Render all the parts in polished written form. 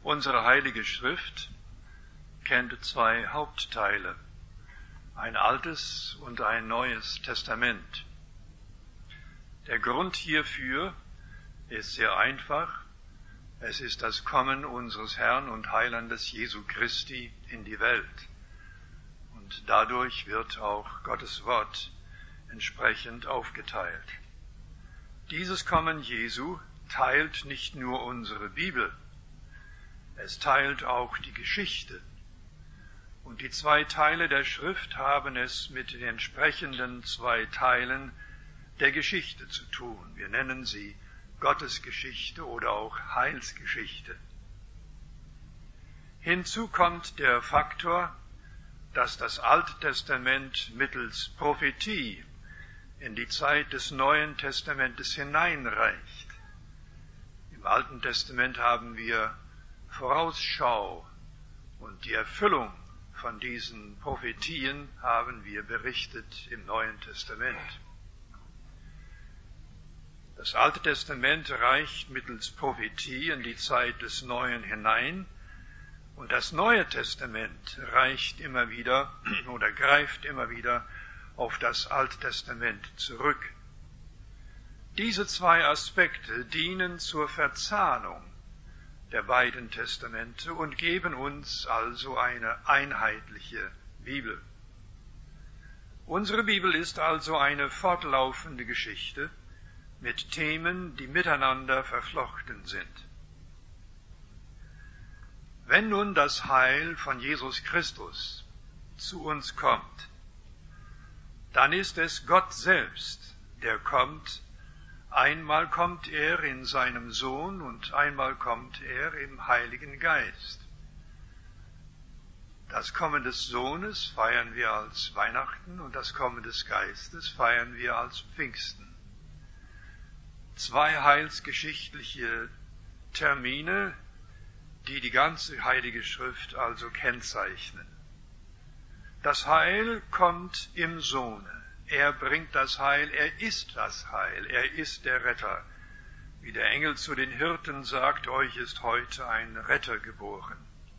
Unsere Heilige Schrift kennt zwei Hauptteile, ein Altes und ein Neues Testament. Der Grund hierfür ist sehr einfach. Es ist das Kommen unseres Herrn und Heilandes Jesu Christi in die Welt. Und dadurch wird auch Gottes Wort entsprechend aufgeteilt. Dieses Kommen Jesu teilt nicht nur unsere Bibel, es teilt auch die Geschichte. Und die zwei Teile der Schrift haben es mit den entsprechenden zwei Teilen der Geschichte zu tun. Wir nennen sie Gottesgeschichte oder auch Heilsgeschichte. Hinzu kommt der Faktor, dass das Alte Testament mittels Prophetie in die Zeit des Neuen Testamentes hineinreicht. Im Alten Testament haben wir Vorausschau und die Erfüllung von diesen Prophetien haben wir berichtet im Neuen Testament. Das Alte Testament reicht mittels Prophetie in die Zeit des Neuen hinein und das Neue Testament reicht immer wieder oder greift immer wieder auf das Alte Testament zurück. Diese zwei Aspekte dienen zur Verzahnung der beiden Testamente und geben uns also eine einheitliche Bibel. Unsere Bibel ist also eine fortlaufende Geschichte mit Themen, die miteinander verflochten sind. Wenn nun das Heil von Jesus Christus zu uns kommt, dann ist es Gott selbst, der kommt. Einmal kommt er in seinem Sohn und einmal kommt er im Heiligen Geist. Das Kommen des Sohnes feiern wir als Weihnachten und das Kommen des Geistes feiern wir als Pfingsten. Zwei heilsgeschichtliche Termine, die die ganze Heilige Schrift also kennzeichnen. Das Heil kommt im Sohne. Er bringt das Heil, er ist das Heil, er ist der Retter. Wie der Engel zu den Hirten sagt, euch ist heute ein Retter geboren.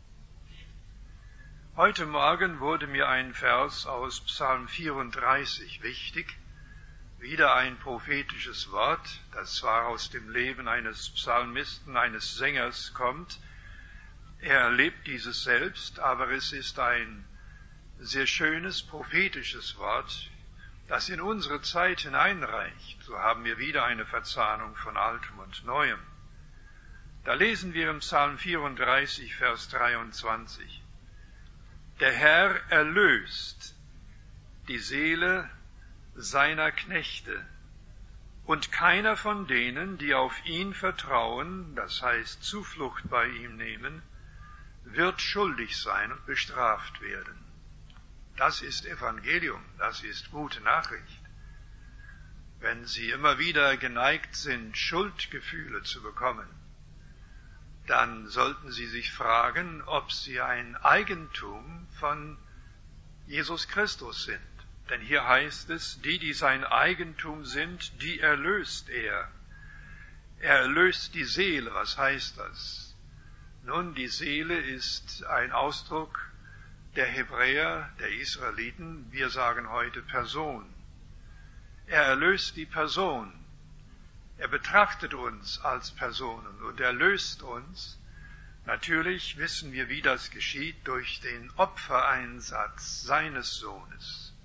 Heute Morgen wurde mir ein Vers aus Psalm 34 wichtig, wieder ein prophetisches Wort, das zwar aus dem Leben eines Psalmisten, eines Sängers kommt. Er erlebt dieses selbst, aber es ist ein sehr schönes prophetisches Wort, das in unsere Zeit hineinreicht. So haben wir wieder eine Verzahnung von Altem und Neuem. Da lesen wir im Psalm 34, Vers 23. Der Herr erlöst die Seele seiner Knechte, und keiner von denen, die auf ihn vertrauen, das heißt Zuflucht bei ihm nehmen, wird schuldig sein und bestraft werden. Das ist Evangelium, das ist gute Nachricht. Wenn Sie immer wieder geneigt sind, Schuldgefühle zu bekommen, dann sollten Sie sich fragen, ob Sie ein Eigentum von Jesus Christus sind. Denn hier heißt es, die sein Eigentum sind, die erlöst er. Er erlöst die Seele. Was heißt das? Nun, die Seele ist ein Ausdruck der Hebräer, der Israeliten. Wir sagen heute Person. Er erlöst die Person. Er betrachtet uns als Personen und erlöst uns. Natürlich wissen wir, wie das geschieht, durch den Opfereinsatz seines Sohnes.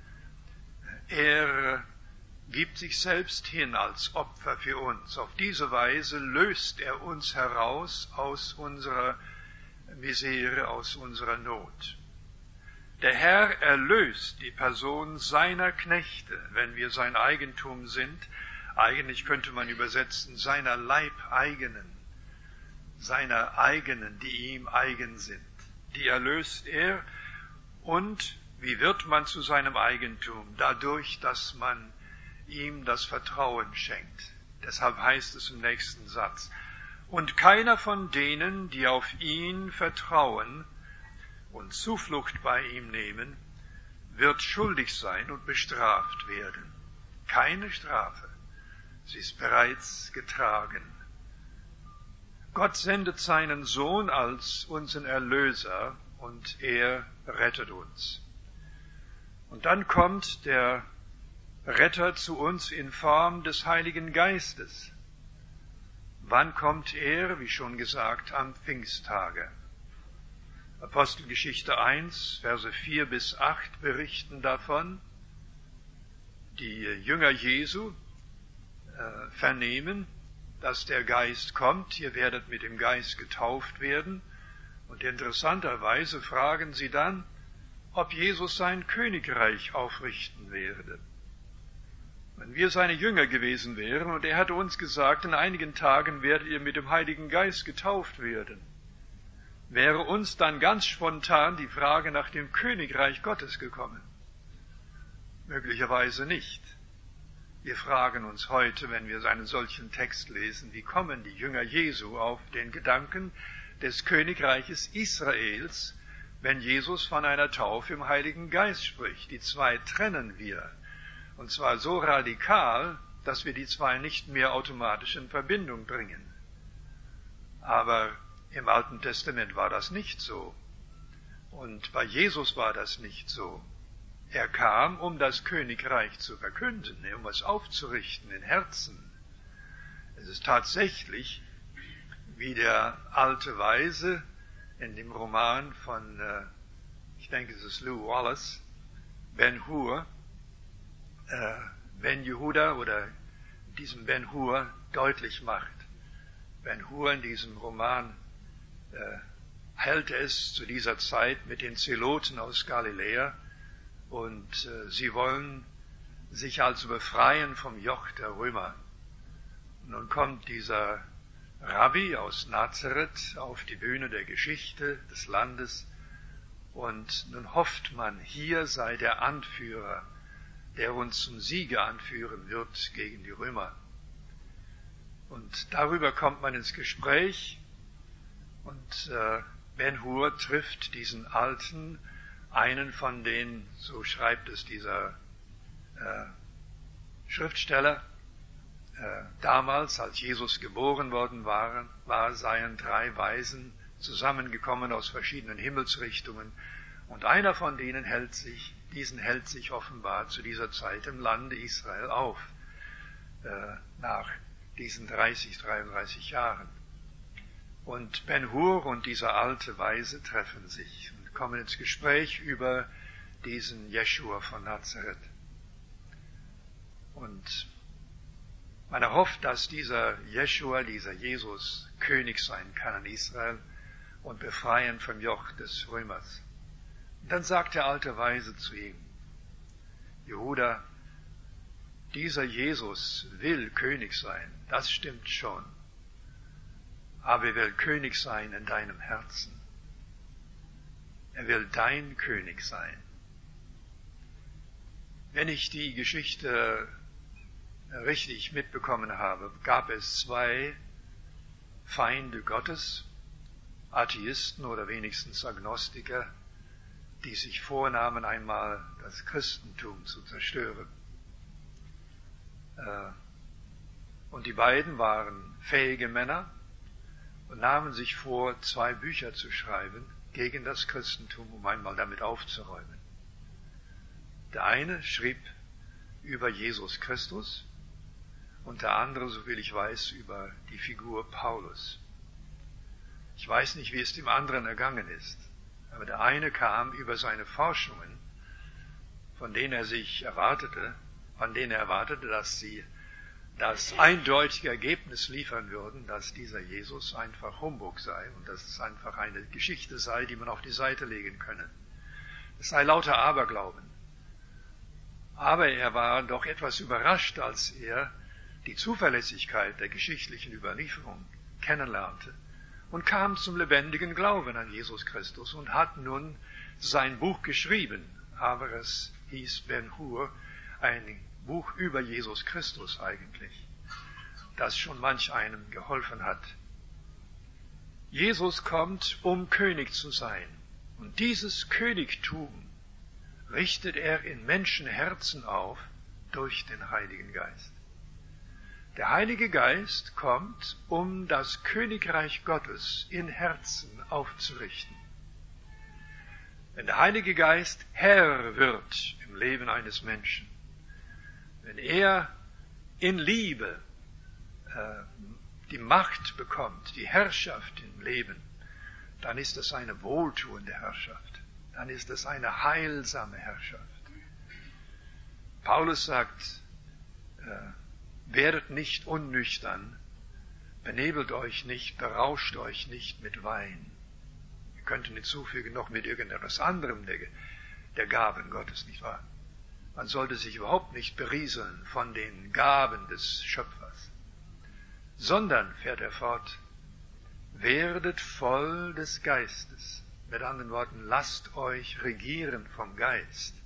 Er gibt sich selbst hin als Opfer für uns. Auf diese Weise löst er uns heraus aus unserer Misere, aus unserer Not. Der Herr erlöst die Person seiner Knechte, wenn wir sein Eigentum sind. Eigentlich könnte man übersetzen, seiner Leibeigenen, die ihm eigen sind. Die erlöst er. Und wie wird man zu seinem Eigentum? Dadurch, dass man ihm das Vertrauen schenkt. Deshalb heißt es im nächsten Satz, und keiner von denen, die auf ihn vertrauen und Zuflucht bei ihm nehmen, wird schuldig sein und bestraft werden. Keine Strafe. Sie ist bereits getragen. Gott sendet seinen Sohn als unseren Erlöser und er rettet uns. Und dann kommt der Retter zu uns in Form des Heiligen Geistes. Wann kommt er? Wie schon gesagt, am Pfingsttage. Apostelgeschichte 1, Verse 4 bis 8 berichten davon. Die Jünger Jesu vernehmen, dass der Geist kommt. Ihr werdet mit dem Geist getauft werden. Und interessanterweise fragen sie dann, ob Jesus sein Königreich aufrichten werde. Wenn wir seine Jünger gewesen wären und er hatte uns gesagt, in einigen Tagen werdet ihr mit dem Heiligen Geist getauft werden, wäre uns dann ganz spontan die Frage nach dem Königreich Gottes gekommen? Möglicherweise nicht. Wir fragen uns heute, wenn wir einen solchen Text lesen, wie kommen die Jünger Jesu auf den Gedanken des Königreiches Israels, wenn Jesus von einer Taufe im Heiligen Geist spricht? Die zwei trennen wir. Und zwar so radikal, dass wir die zwei nicht mehr automatisch in Verbindung bringen. Aber im Alten Testament war das nicht so. Und bei Jesus war das nicht so. Er kam, um das Königreich zu verkünden, um es aufzurichten in Herzen. Es ist tatsächlich, wie der alte Weise in dem Roman von, ich denke es ist Lew Wallace, Ben-Hur, Ben-Jehuda oder diesem Ben-Hur deutlich macht. Ben-Hur in diesem Roman hält es zu dieser Zeit mit den Zeloten aus Galiläa und sie wollen sich also befreien vom Joch der Römer. Und nun kommt dieser Rabbi aus Nazareth auf die Bühne der Geschichte des Landes und nun hofft man, hier sei der Anführer, der uns zum Siege anführen wird gegen die Römer. Und darüber kommt man ins Gespräch und Ben-Hur trifft diesen Alten, einen von den, so schreibt es dieser Schriftsteller, damals, als Jesus geboren worden war, seien 3 Weisen zusammengekommen aus verschiedenen Himmelsrichtungen und einer von denen hält sich offenbar zu dieser Zeit im Lande Israel auf, nach diesen 33 Jahren. Und Ben-Hur und dieser alte Weise treffen sich und kommen ins Gespräch über diesen Jeschua von Nazareth. Und man erhofft, dass dieser Jeschua, dieser Jesus, König sein kann in Israel und befreien vom Joch des Römers. Und dann sagt der alte Weise zu ihm, Jehuda, dieser Jesus will König sein, das stimmt schon, aber er will König sein in deinem Herzen. Er will dein König sein. Wenn ich die Geschichte richtig mitbekommen habe, gab es 2 Feinde Gottes, Atheisten oder wenigstens Agnostiker, die sich vornahmen, einmal das Christentum zu zerstören. Und die beiden waren fähige Männer und nahmen sich vor, 2 Bücher zu schreiben gegen das Christentum, um einmal damit aufzuräumen. Der eine schrieb über Jesus Christus und der andere, soviel ich weiß, über die Figur Paulus. Ich weiß nicht, wie es dem anderen ergangen ist, aber der eine kam über seine Forschungen, von denen er erwartete, dass sie das eindeutige Ergebnis liefern würden, dass dieser Jesus einfach Humbug sei und dass es einfach eine Geschichte sei, die man auf die Seite legen könne. Es sei lauter Aberglauben. Aber er war doch etwas überrascht, als er die Zuverlässigkeit der geschichtlichen Überlieferung kennenlernte und kam zum lebendigen Glauben an Jesus Christus und hat nun sein Buch geschrieben, aber es hieß Ben-Hur, ein Buch über Jesus Christus eigentlich, das schon manch einem geholfen hat. Jesus kommt, um König zu sein, und dieses Königtum richtet er in Menschenherzen auf durch den Heiligen Geist. Der Heilige Geist kommt, um das Königreich Gottes in Herzen aufzurichten. Wenn der Heilige Geist Herr wird im Leben eines Menschen, wenn er in Liebe die Macht bekommt, die Herrschaft im Leben, dann ist es eine wohltuende Herrschaft. Dann ist es eine heilsame Herrschaft. Paulus sagt, werdet nicht unnüchtern, benebelt euch nicht, berauscht euch nicht mit Wein. Wir könnten hinzufügen, noch mit irgendetwas anderem der Gaben Gottes, nicht wahr? Man sollte sich überhaupt nicht berieseln von den Gaben des Schöpfers, sondern, fährt er fort, werdet voll des Geistes. Mit anderen Worten, lasst euch regieren vom Geist.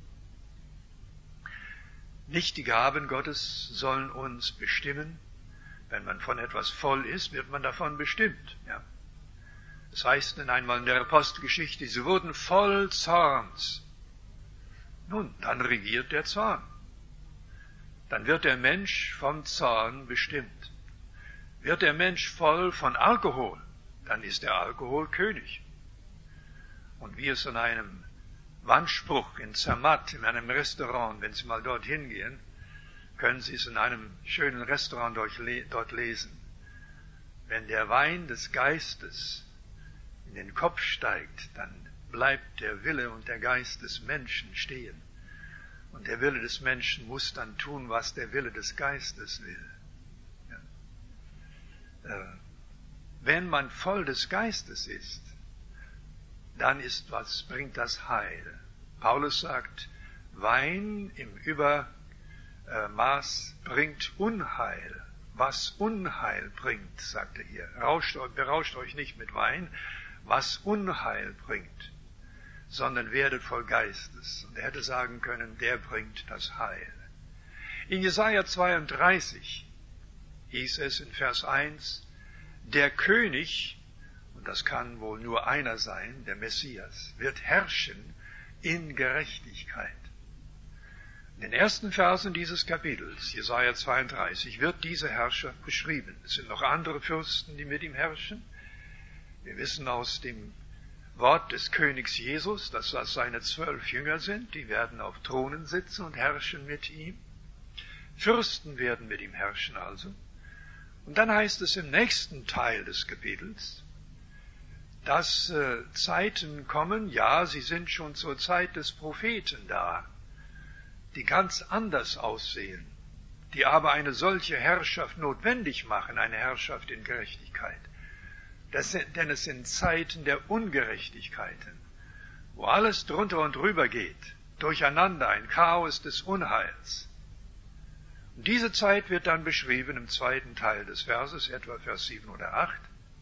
Nicht die Gaben Gottes sollen uns bestimmen. Wenn man von etwas voll ist, wird man davon bestimmt. Ja. Das heißt dann einmal in der Apostelgeschichte, sie wurden voll Zorns. Nun, dann regiert der Zorn. Dann wird der Mensch vom Zorn bestimmt. Wird der Mensch voll von Alkohol, dann ist der Alkohol König. Und wie es in einem Wandspruch in Zermatt, in einem Restaurant, wenn Sie mal dorthin gehen, können Sie es in einem schönen Restaurant dort lesen. Wenn der Wein des Geistes in den Kopf steigt, dann bleibt der Wille und der Geist des Menschen stehen. Und der Wille des Menschen muss dann tun, was der Wille des Geistes will. Ja. Wenn man voll des Geistes ist, dann bringt das Heil. Paulus sagt, Wein im Übermaß bringt Unheil. Was Unheil bringt, sagt er hier. Berauscht euch nicht mit Wein, was Unheil bringt, sondern werdet voll Geistes. Und er hätte sagen können, der bringt das Heil. In Jesaja 32 hieß es in Vers 1, der König, und das kann wohl nur einer sein, der Messias, wird herrschen in Gerechtigkeit. In den ersten Versen dieses Kapitels, Jesaja 32, wird diese Herrschaft beschrieben. Es sind noch andere Fürsten, die mit ihm herrschen. Wir wissen aus dem Wort des Königs Jesus, dass das seine 12 Jünger sind, die werden auf Thronen sitzen und herrschen mit ihm. Fürsten werden mit ihm herrschen also. Und dann heißt es im nächsten Teil des Kapitels, dass Zeiten kommen, ja, sie sind schon zur Zeit des Propheten da, die ganz anders aussehen, die aber eine solche Herrschaft notwendig machen, eine Herrschaft in Gerechtigkeit. Denn es sind Zeiten der Ungerechtigkeiten, wo alles drunter und drüber geht, durcheinander, ein Chaos des Unheils. Und diese Zeit wird dann beschrieben im zweiten Teil des Verses, etwa Vers 7 oder 8.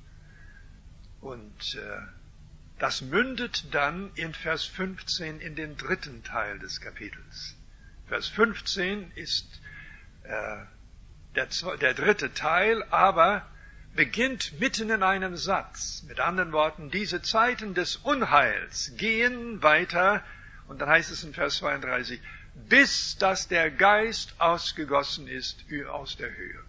Und das mündet dann in Vers 15 in den dritten Teil des Kapitels. Vers 15 ist der dritte Teil, aber beginnt mitten in einem Satz. Mit anderen Worten, diese Zeiten des Unheils gehen weiter, und dann heißt es in Vers 32, bis dass der Geist ausgegossen ist aus der Höhe.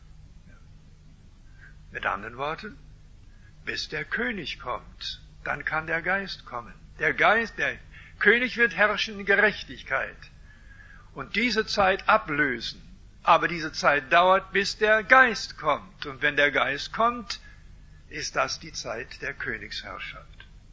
Mit anderen Worten, bis der König kommt, dann kann der Geist kommen. Der König wird herrschen in Gerechtigkeit und diese Zeit ablösen. Aber diese Zeit dauert, bis der Geist kommt. Und wenn der Geist kommt, ist das die Zeit der Königsherrschaft.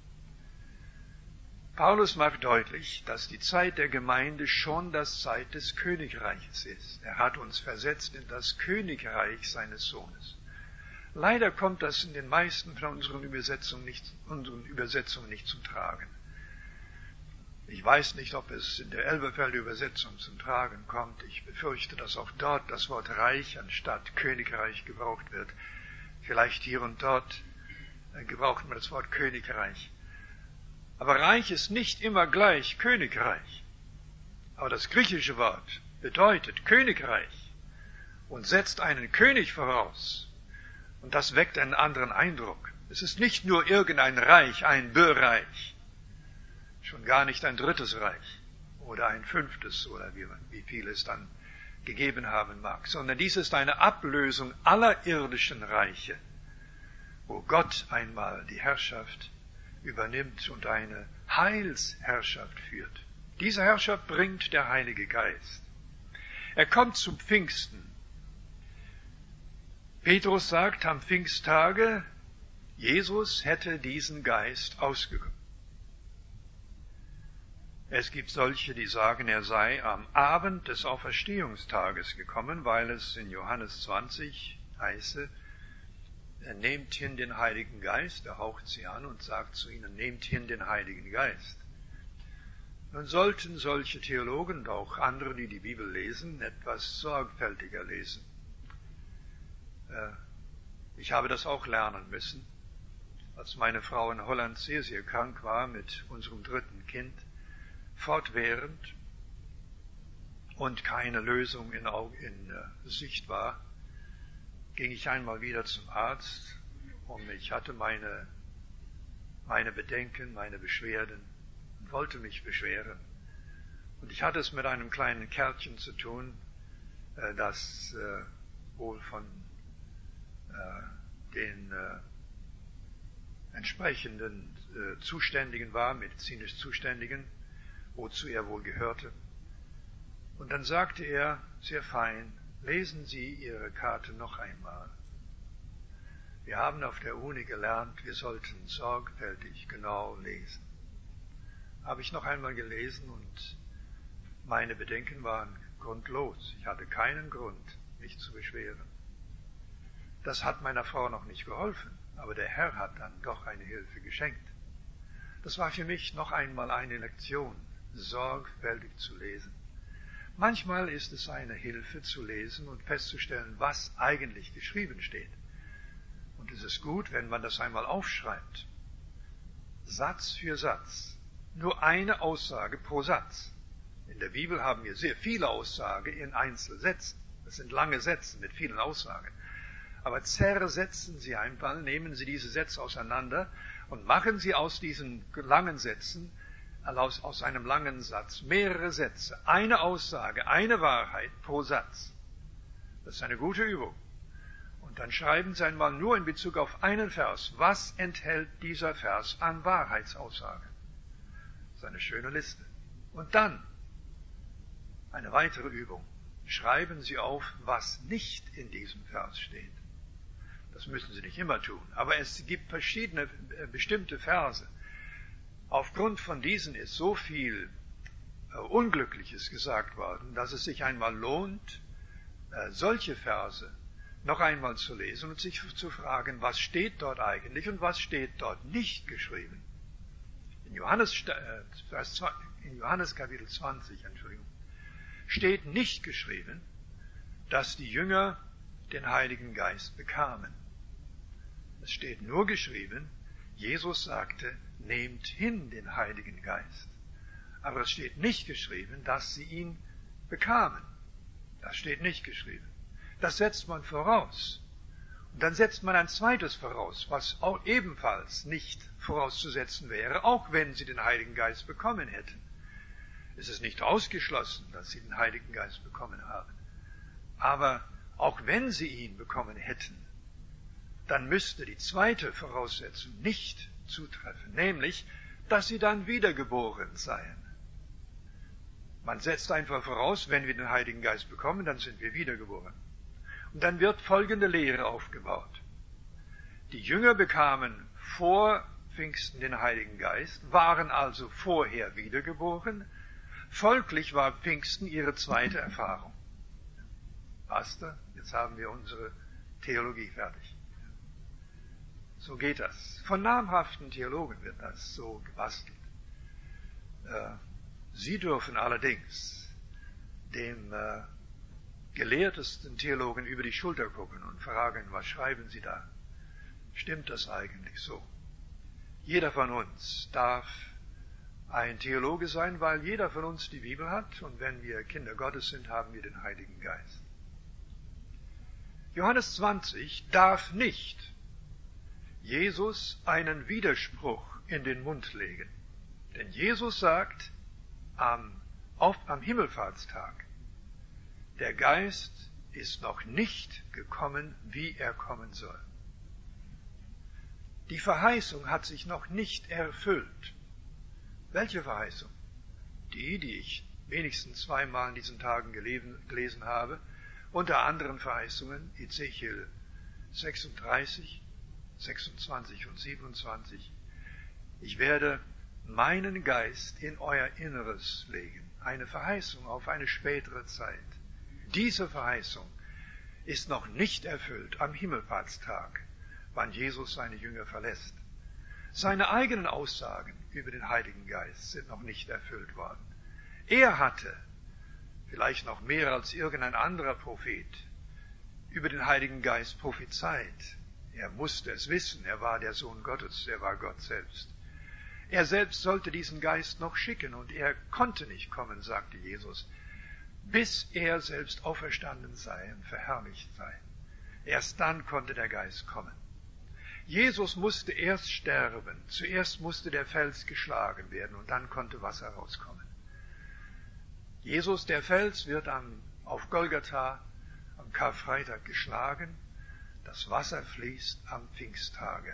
Paulus macht deutlich, dass die Zeit der Gemeinde schon das Zeit des Königreiches ist. Er hat uns versetzt in das Königreich seines Sohnes. Leider kommt das in den meisten von unseren Übersetzungen nicht zum Tragen. Ich weiß nicht, ob es in der Elberfelder Übersetzung zum Tragen kommt. Ich befürchte, dass auch dort das Wort Reich anstatt Königreich gebraucht wird. Vielleicht hier und dort gebraucht man das Wort Königreich. Aber Reich ist nicht immer gleich Königreich. Aber das griechische Wort bedeutet Königreich und setzt einen König voraus. Und das weckt einen anderen Eindruck. Es ist nicht nur irgendein Reich, ein Bereich. Schon gar nicht ein drittes Reich oder ein fünftes oder wie viel es dann gegeben haben mag, sondern dies ist eine Ablösung aller irdischen Reiche, wo Gott einmal die Herrschaft übernimmt und eine Heilsherrschaft führt. Diese Herrschaft bringt der Heilige Geist. Er kommt zum Pfingsten. Petrus sagt am Pfingsttage, Jesus hätte diesen Geist ausgegossen. Es gibt solche, die sagen, er sei am Abend des Auferstehungstages gekommen, weil es in Johannes 20 heiße, nehmt hin den Heiligen Geist, er haucht sie an und sagt zu ihnen, nehmt hin den Heiligen Geist. Nun sollten solche Theologen und auch andere, die die Bibel lesen, etwas sorgfältiger lesen. Ich habe das auch lernen müssen, als meine Frau in Holland sehr, sehr krank war mit unserem 3. Kind, fortwährend und keine Lösung in Sicht war, ging ich einmal wieder zum Arzt und ich hatte meine Bedenken, meine Beschwerden und wollte mich beschweren. Und ich hatte es mit einem kleinen Kärtchen zu tun, das wohl von den entsprechenden Zuständigen war, medizinisch Zuständigen, wozu er wohl gehörte. Und dann sagte er sehr fein, lesen Sie Ihre Karte noch einmal. Wir haben auf der Uni gelernt, wir sollten sorgfältig genau lesen. Habe ich noch einmal gelesen und meine Bedenken waren grundlos. Ich hatte keinen Grund, mich zu beschweren. Das hat meiner Frau noch nicht geholfen, aber der Herr hat dann doch eine Hilfe geschenkt. Das war für mich noch einmal eine Lektion, sorgfältig zu lesen. Manchmal ist es eine Hilfe zu lesen und festzustellen, was eigentlich geschrieben steht. Und es ist gut, wenn man das einmal aufschreibt. Satz für Satz. Nur eine Aussage pro Satz. In der Bibel haben wir sehr viele Aussagen in Einzelsätzen. Das sind lange Sätze mit vielen Aussagen. Aber zersetzen Sie einfach, nehmen Sie diese Sätze auseinander und machen Sie aus diesen langen Sätzen, aus einem langen Satz, mehrere Sätze, eine Aussage, eine Wahrheit pro Satz. Das ist eine gute Übung. Und dann schreiben Sie einmal nur in Bezug auf einen Vers, was enthält dieser Vers an Wahrheitsaussage? Das ist eine schöne Liste. Und dann eine weitere Übung. Schreiben Sie auf, was nicht in diesem Vers steht. Das müssen Sie nicht immer tun, aber es gibt verschiedene bestimmte Verse. Aufgrund von diesen ist so viel Unglückliches gesagt worden, dass es sich einmal lohnt, solche Verse noch einmal zu lesen und sich zu fragen, was steht dort eigentlich und was steht dort nicht geschrieben. In Johannes Kapitel 20, steht nicht geschrieben, dass die Jünger den Heiligen Geist bekamen. Es steht nur geschrieben, Jesus sagte, nehmt hin den Heiligen Geist. Aber es steht nicht geschrieben, dass sie ihn bekamen. Das steht nicht geschrieben. Das setzt man voraus. Und dann setzt man ein zweites voraus, was auch ebenfalls nicht vorauszusetzen wäre, auch wenn sie den Heiligen Geist bekommen hätten. Es ist nicht ausgeschlossen, dass sie den Heiligen Geist bekommen haben. Aber auch wenn sie ihn bekommen hätten, dann müsste die zweite Voraussetzung nicht zutreffen, nämlich, dass sie dann wiedergeboren seien. Man setzt einfach voraus, wenn wir den Heiligen Geist bekommen, dann sind wir wiedergeboren. Und dann wird folgende Lehre aufgebaut. Die Jünger bekamen vor Pfingsten den Heiligen Geist, waren also vorher wiedergeboren. Folglich war Pfingsten ihre zweite Erfahrung. Pastor, jetzt haben wir unsere Theologie fertig. So geht das. Von namhaften Theologen wird das so gebastelt. Sie dürfen allerdings dem gelehrtesten Theologen über die Schulter gucken und fragen, was schreiben Sie da? Stimmt das eigentlich so? Jeder von uns darf ein Theologe sein, weil jeder von uns die Bibel hat und wenn wir Kinder Gottes sind, haben wir den Heiligen Geist. Johannes 20 darf nicht Jesus einen Widerspruch in den Mund legen. Denn Jesus sagt am Himmelfahrtstag, Der Geist ist noch nicht gekommen, wie er kommen soll. Die Verheißung hat sich noch nicht erfüllt. Welche Verheißung? Die ich wenigstens zweimal in diesen Tagen gelesen habe, unter anderen Verheißungen, Ezechiel 36, 26 und 27. Ich werde meinen Geist in euer Inneres legen. Eine Verheißung auf eine spätere Zeit. Diese Verheißung ist noch nicht erfüllt am Himmelfahrtstag, wann Jesus seine Jünger verlässt. Seine eigenen Aussagen über den Heiligen Geist sind noch nicht erfüllt worden. Er hatte, vielleicht noch mehr als irgendein anderer Prophet, über den Heiligen Geist prophezeit. Er musste es wissen, er war der Sohn Gottes, er war Gott selbst. Er selbst sollte diesen Geist noch schicken und er konnte nicht kommen, sagte Jesus, bis er selbst auferstanden sei und verherrlicht sei. Erst dann konnte der Geist kommen. Jesus musste erst sterben, zuerst musste der Fels geschlagen werden und dann konnte Wasser rauskommen. Jesus, der Fels, wird auf Golgatha am Karfreitag geschlagen, das Wasser fließt am Pfingsttage,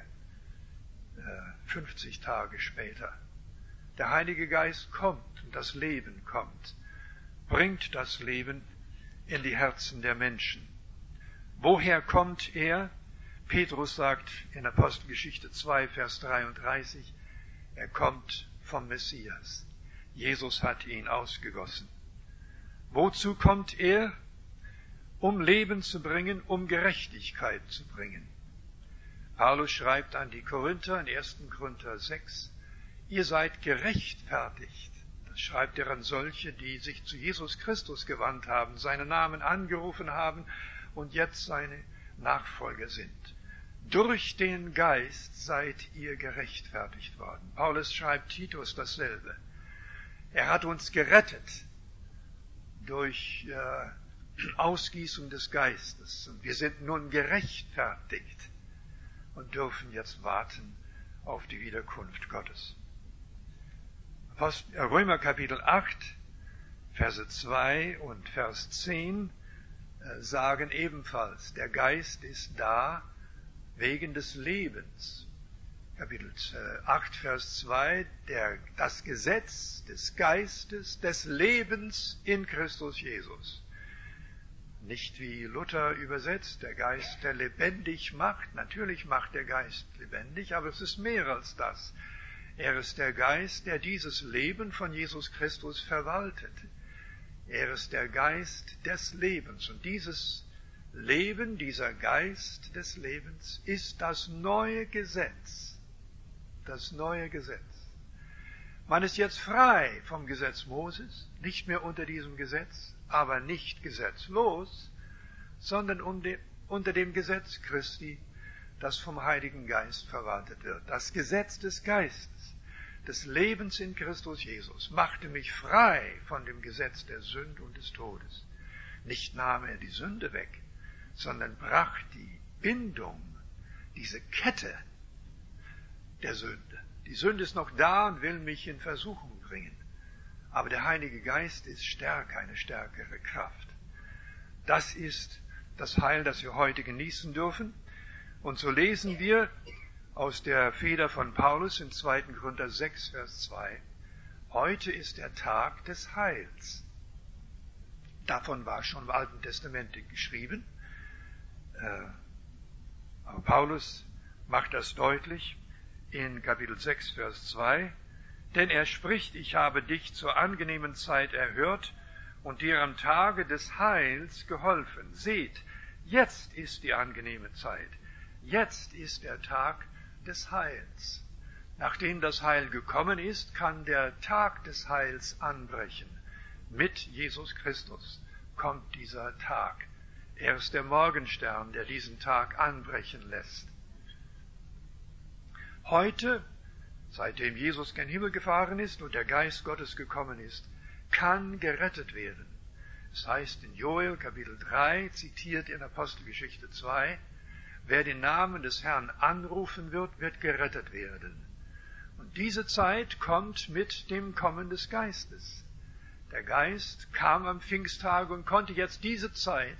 50 Tage später. Der Heilige Geist kommt und das Leben kommt, bringt das Leben in die Herzen der Menschen. Woher kommt er? Petrus sagt in Apostelgeschichte 2, Vers 33, er kommt vom Messias. Jesus hat ihn ausgegossen. Wozu kommt er? Um Leben zu bringen, um Gerechtigkeit zu bringen. Paulus schreibt an die Korinther in 1. Korinther 6, ihr seid gerechtfertigt. Das schreibt er an solche, die sich zu Jesus Christus gewandt haben, seinen Namen angerufen haben und jetzt seine Nachfolger sind. Durch den Geist seid ihr gerechtfertigt worden. Paulus schreibt Titus dasselbe. Er hat uns gerettet durch Ausgießung des Geistes. Und wir sind nun gerechtfertigt und dürfen jetzt warten auf die Wiederkunft Gottes. Römer Kapitel 8, Verse 2 und Vers 10 sagen ebenfalls, der Geist ist da wegen des Lebens. Kapitel 8, Vers 2, das Gesetz des Geistes, des Lebens in Christus Jesus. Nicht wie Luther übersetzt, der Geist, der lebendig macht. Natürlich macht der Geist lebendig, aber es ist mehr als das. Er ist der Geist, der dieses Leben von Jesus Christus verwaltet. Er ist der Geist des Lebens. Und dieses Leben, dieser Geist des Lebens ist das neue Gesetz. Das neue Gesetz. Man ist jetzt frei vom Gesetz Moses, nicht mehr unter diesem Gesetz, aber nicht gesetzlos, sondern unter dem Gesetz Christi, das vom Heiligen Geist verwaltet wird. Das Gesetz des Geistes, des Lebens in Christus Jesus, machte mich frei von dem Gesetz der Sünde und des Todes. Nicht nahm er die Sünde weg, sondern brach die Bindung, diese Kette der Sünde. Die Sünde ist noch da und will mich in Versuchung bringen. Aber der Heilige Geist ist stärker, eine stärkere Kraft. Das ist das Heil, das wir heute genießen dürfen. Und so lesen wir aus der Feder von Paulus in 2. Korinther 6, Vers 2. Heute ist der Tag des Heils. Davon war schon im Alten Testament geschrieben. Aber Paulus macht das deutlich in Kapitel 6, Vers 2. Denn er spricht, ich habe dich zur angenehmen Zeit erhört und dir am Tage des Heils geholfen. Seht, jetzt ist die angenehme Zeit. Jetzt ist der Tag des Heils. Nachdem das Heil gekommen ist, kann der Tag des Heils anbrechen. Mit Jesus Christus kommt dieser Tag. Er ist der Morgenstern, der diesen Tag anbrechen lässt. Heute, seitdem Jesus gen Himmel gefahren ist und der Geist Gottes gekommen ist, kann gerettet werden. Es heißt in Joel Kapitel 3, zitiert in Apostelgeschichte 2, wer den Namen des Herrn anrufen wird, wird gerettet werden. Und diese Zeit kommt mit dem Kommen des Geistes. Der Geist kam am Pfingsttage und konnte jetzt diese Zeit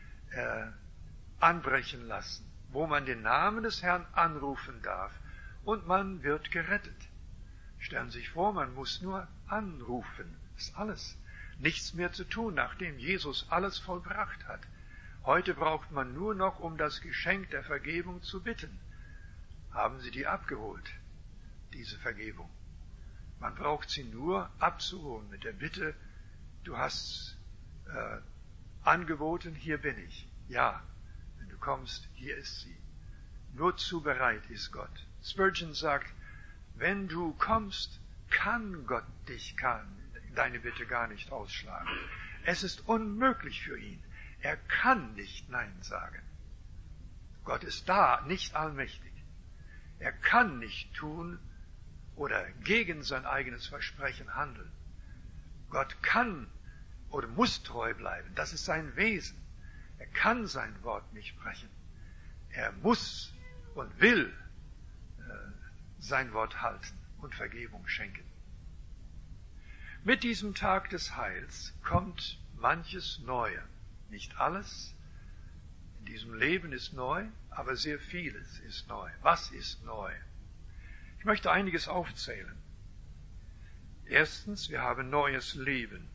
anbrechen lassen, wo man den Namen des Herrn anrufen darf und man wird gerettet. Stellen Sie sich vor, man muss nur anrufen. Das ist alles. Nichts mehr zu tun, nachdem Jesus alles vollbracht hat. Heute braucht man nur noch um das Geschenk der Vergebung zu bitten. Haben Sie die abgeholt, diese Vergebung? Man braucht sie nur abzuholen mit der Bitte, du hast angeboten, hier bin ich. Ja, wenn du kommst, hier ist sie. Nur zu bereit ist Gott. Spurgeon sagt, wenn du kommst, kann Gott deine Bitte gar nicht ausschlagen. Es ist unmöglich für ihn. Er kann nicht Nein sagen. Gott ist da, nicht allmächtig. Er kann nicht tun oder gegen sein eigenes Versprechen handeln. Gott kann oder muss treu bleiben. Das ist sein Wesen. Er kann sein Wort nicht brechen. Er muss und will sein Wort halten und Vergebung schenken. Mit diesem Tag des Heils kommt manches Neue. Nicht alles in diesem Leben ist neu, aber sehr vieles ist neu. Was ist neu? Ich möchte einiges aufzählen. Erstens, wir haben neues Leben.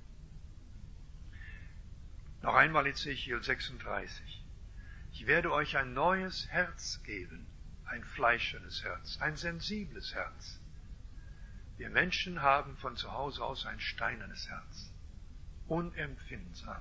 Noch einmal Ezechiel 36. Ich werde euch ein neues Herz geben, ein fleischernes Herz, ein sensibles Herz. Wir Menschen haben von zu Hause aus ein steinernes Herz, unempfindsam.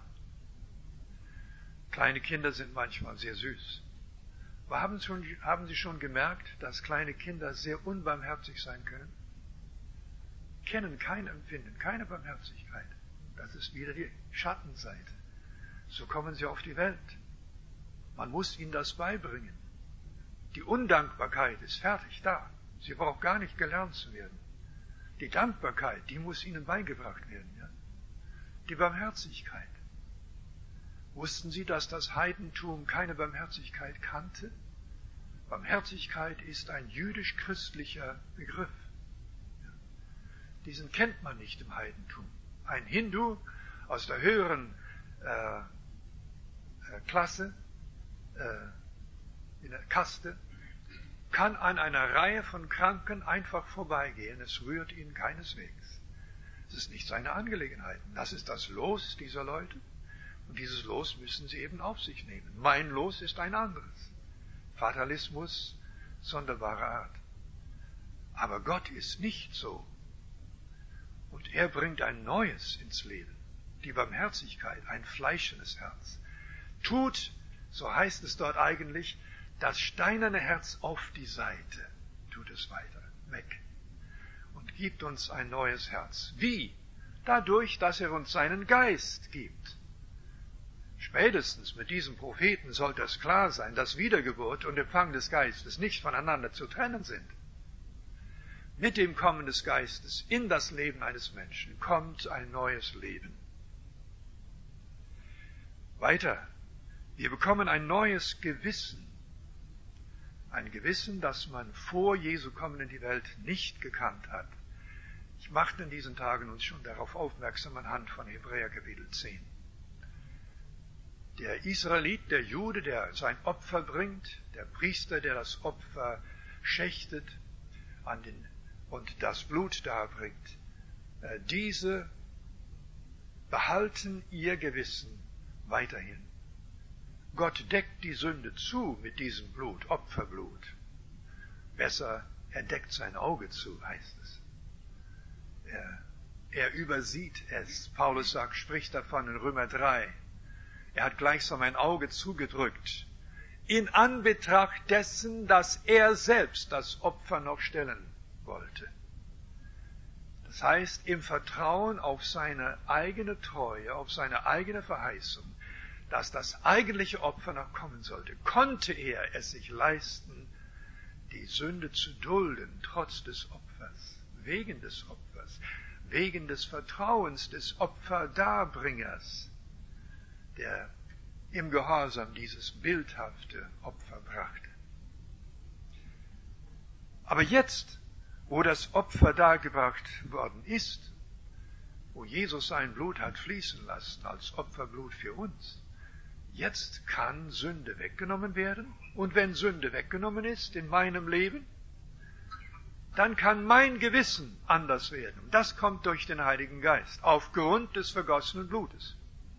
Kleine Kinder sind manchmal sehr süß. Aber haben Sie schon gemerkt, dass kleine Kinder sehr unbarmherzig sein können? Kennen kein Empfinden, keine Barmherzigkeit. Das ist wieder die Schattenseite. So kommen sie auf die Welt. Man muss ihnen das beibringen. Die Undankbarkeit ist fertig da. Sie braucht gar nicht gelernt zu werden. Die Dankbarkeit, die muss ihnen beigebracht werden. Ja? Die Barmherzigkeit. Wussten Sie, dass das Heidentum keine Barmherzigkeit kannte? Barmherzigkeit ist ein jüdisch-christlicher Begriff. Diesen kennt man nicht im Heidentum. Ein Hindu aus der höheren Klasse, in der Kaste, kann an einer Reihe von Kranken einfach vorbeigehen. Es rührt ihn keineswegs. Es ist nicht seine Angelegenheit. Das ist das Los dieser Leute. Und dieses Los müssen sie eben auf sich nehmen. Mein Los ist ein anderes. Fatalismus sonderbarer Art. Aber Gott ist nicht so. Und er bringt ein Neues ins Leben. Die Barmherzigkeit, ein fleischendes Herz. Tut, so heißt es dort eigentlich, das steinerne Herz auf die Seite. Tut es weiter, weg. Und gibt uns ein neues Herz. Wie? Dadurch, dass er uns seinen Geist gibt. Spätestens mit diesem Propheten sollte es klar sein, dass Wiedergeburt und Empfang des Geistes nicht voneinander zu trennen sind. Mit dem Kommen des Geistes in das Leben eines Menschen kommt ein neues Leben. Weiter, wir bekommen ein neues Gewissen. Ein Gewissen, das man vor Jesu Kommen in die Welt nicht gekannt hat. Ich machte in diesen Tagen uns schon darauf aufmerksam anhand von Hebräer Kapitel 10. Der Israelit, der Jude, der sein Opfer bringt, der Priester, der das Opfer schächtet und das Blut darbringt, diese behalten ihr Gewissen weiterhin. Gott deckt die Sünde zu mit diesem Blut, Opferblut. Besser, er deckt sein Auge zu, heißt es. Er übersieht es. Paulus spricht davon in Römer 3. Er hat gleichsam ein Auge zugedrückt, in Anbetracht dessen, dass er selbst das Opfer noch stellen wollte. Das heißt, im Vertrauen auf seine eigene Treue, auf seine eigene Verheißung, dass das eigentliche Opfer noch kommen sollte, konnte er es sich leisten, die Sünde zu dulden, trotz des Opfers, wegen des Vertrauens des Opferdarbringers, der im Gehorsam dieses bildhafte Opfer brachte. Aber jetzt, wo das Opfer dargebracht worden ist, wo Jesus sein Blut hat fließen lassen als Opferblut für uns. Jetzt kann Sünde weggenommen werden. Und wenn Sünde weggenommen ist in meinem Leben, dann kann mein Gewissen anders werden. Und das kommt durch den Heiligen Geist, aufgrund des vergossenen Blutes.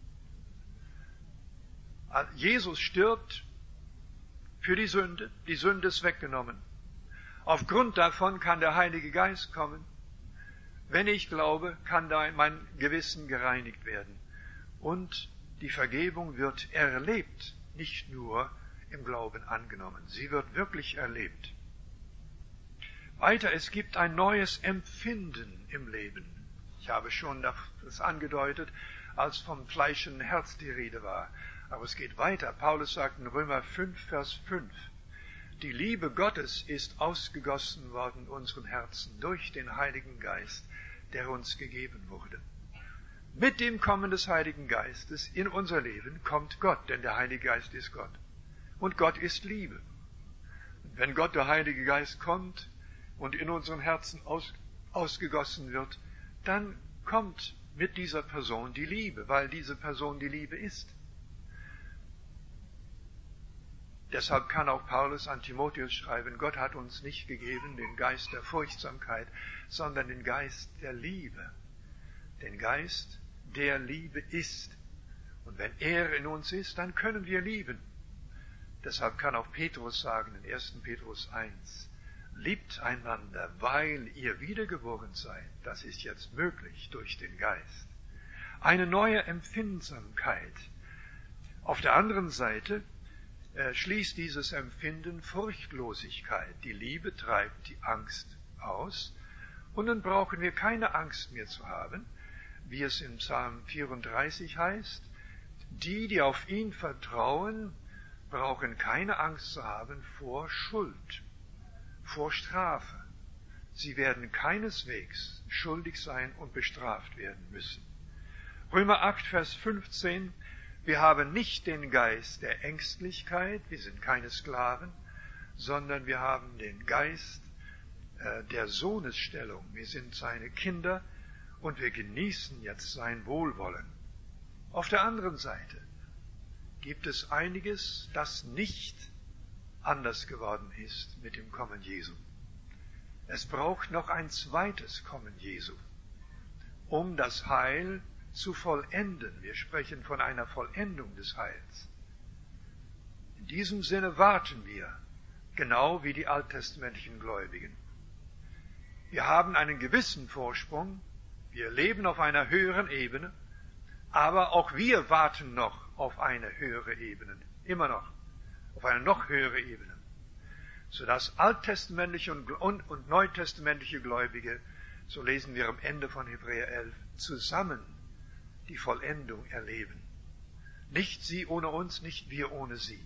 Jesus stirbt für die Sünde ist weggenommen. Aufgrund davon kann der Heilige Geist kommen. Wenn ich glaube, kann da mein Gewissen gereinigt werden. Und die Vergebung wird erlebt, nicht nur im Glauben angenommen. Sie wird wirklich erlebt. Weiter, es gibt ein neues Empfinden im Leben. Ich habe schon das angedeutet, als vom Fleisch und Herz die Rede war. Aber es geht weiter. Paulus sagt in Römer 5, Vers 5, die Liebe Gottes ist ausgegossen worden in unseren Herzen durch den Heiligen Geist, der uns gegeben wurde. Mit dem Kommen des Heiligen Geistes in unser Leben kommt Gott, denn der Heilige Geist ist Gott. Und Gott ist Liebe. Und wenn Gott, der Heilige Geist, kommt und in unseren Herzen ausgegossen wird, dann kommt mit dieser Person die Liebe, weil diese Person die Liebe ist. Deshalb kann auch Paulus an Timotheus schreiben, Gott hat uns nicht gegeben den Geist der Furchtsamkeit, sondern den Geist der Liebe. Den Geist der Liebe ist. Und wenn er in uns ist, dann können wir lieben. Deshalb kann auch Petrus sagen in 1. Petrus 1, liebt einander, weil ihr wiedergeboren seid. Das ist jetzt möglich durch den Geist. Eine neue Empfindsamkeit. Auf der anderen Seite schließt dieses Empfinden Furchtlosigkeit. Die Liebe treibt die Angst aus. Und dann brauchen wir keine Angst mehr zu haben, wie es im Psalm 34 heißt. Die auf ihn vertrauen, brauchen keine Angst zu haben vor Schuld, vor Strafe. Sie werden keineswegs schuldig sein und bestraft werden müssen. Römer 8, Vers 15, wir haben nicht den Geist der Ängstlichkeit, wir sind keine Sklaven, sondern wir haben den Geist der Sohnesstellung. Wir sind seine Kinder und wir genießen jetzt sein Wohlwollen. Auf der anderen Seite gibt es einiges, das nicht anders geworden ist mit dem Kommen Jesu. Es braucht noch ein zweites Kommen Jesu, um das Heil zu vollenden. Wir sprechen von einer Vollendung des Heils. In diesem Sinne warten wir, genau wie die alttestamentlichen Gläubigen. Wir haben einen gewissen Vorsprung, wir leben auf einer höheren Ebene, aber auch wir warten noch auf eine höhere Ebene, immer noch, auf eine noch höhere Ebene, sodass alttestamentliche und neutestamentliche Gläubige, so lesen wir am Ende von Hebräer 11, zusammen die Vollendung erleben. Nicht sie ohne uns, nicht wir ohne sie.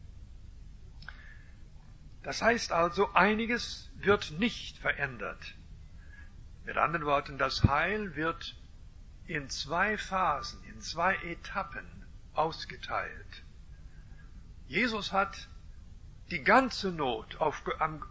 Das heißt also, einiges wird nicht verändert. Mit anderen Worten, das Heil wird in 2 Phasen, in 2 Etappen ausgeteilt. Jesus hat die ganze Not auf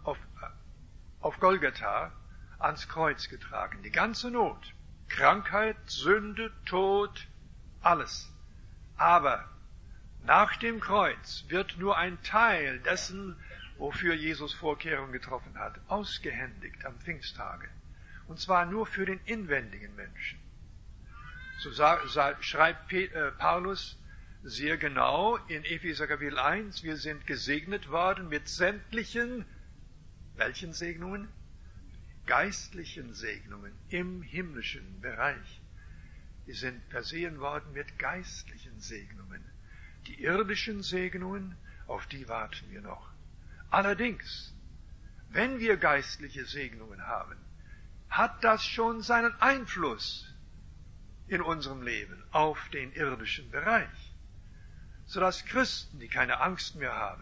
Golgatha ans Kreuz getragen. Die ganze Not. Krankheit, Sünde, Tod, alles. Aber nach dem Kreuz wird nur ein Teil dessen, wofür Jesus Vorkehrungen getroffen hat, ausgehändigt am Pfingsttage. Und zwar nur für den inwendigen Menschen. So schreibt Paulus sehr genau in Epheser Kapitel 1, wir sind gesegnet worden mit sämtlichen, welchen Segnungen? Geistlichen Segnungen im himmlischen Bereich. Wir sind versehen worden mit geistlichen Segnungen. Die irdischen Segnungen, auf die warten wir noch. Allerdings, wenn wir geistliche Segnungen haben, hat das schon seinen Einfluss in unserem Leben auf den irdischen Bereich, sodass Christen, die keine Angst mehr haben,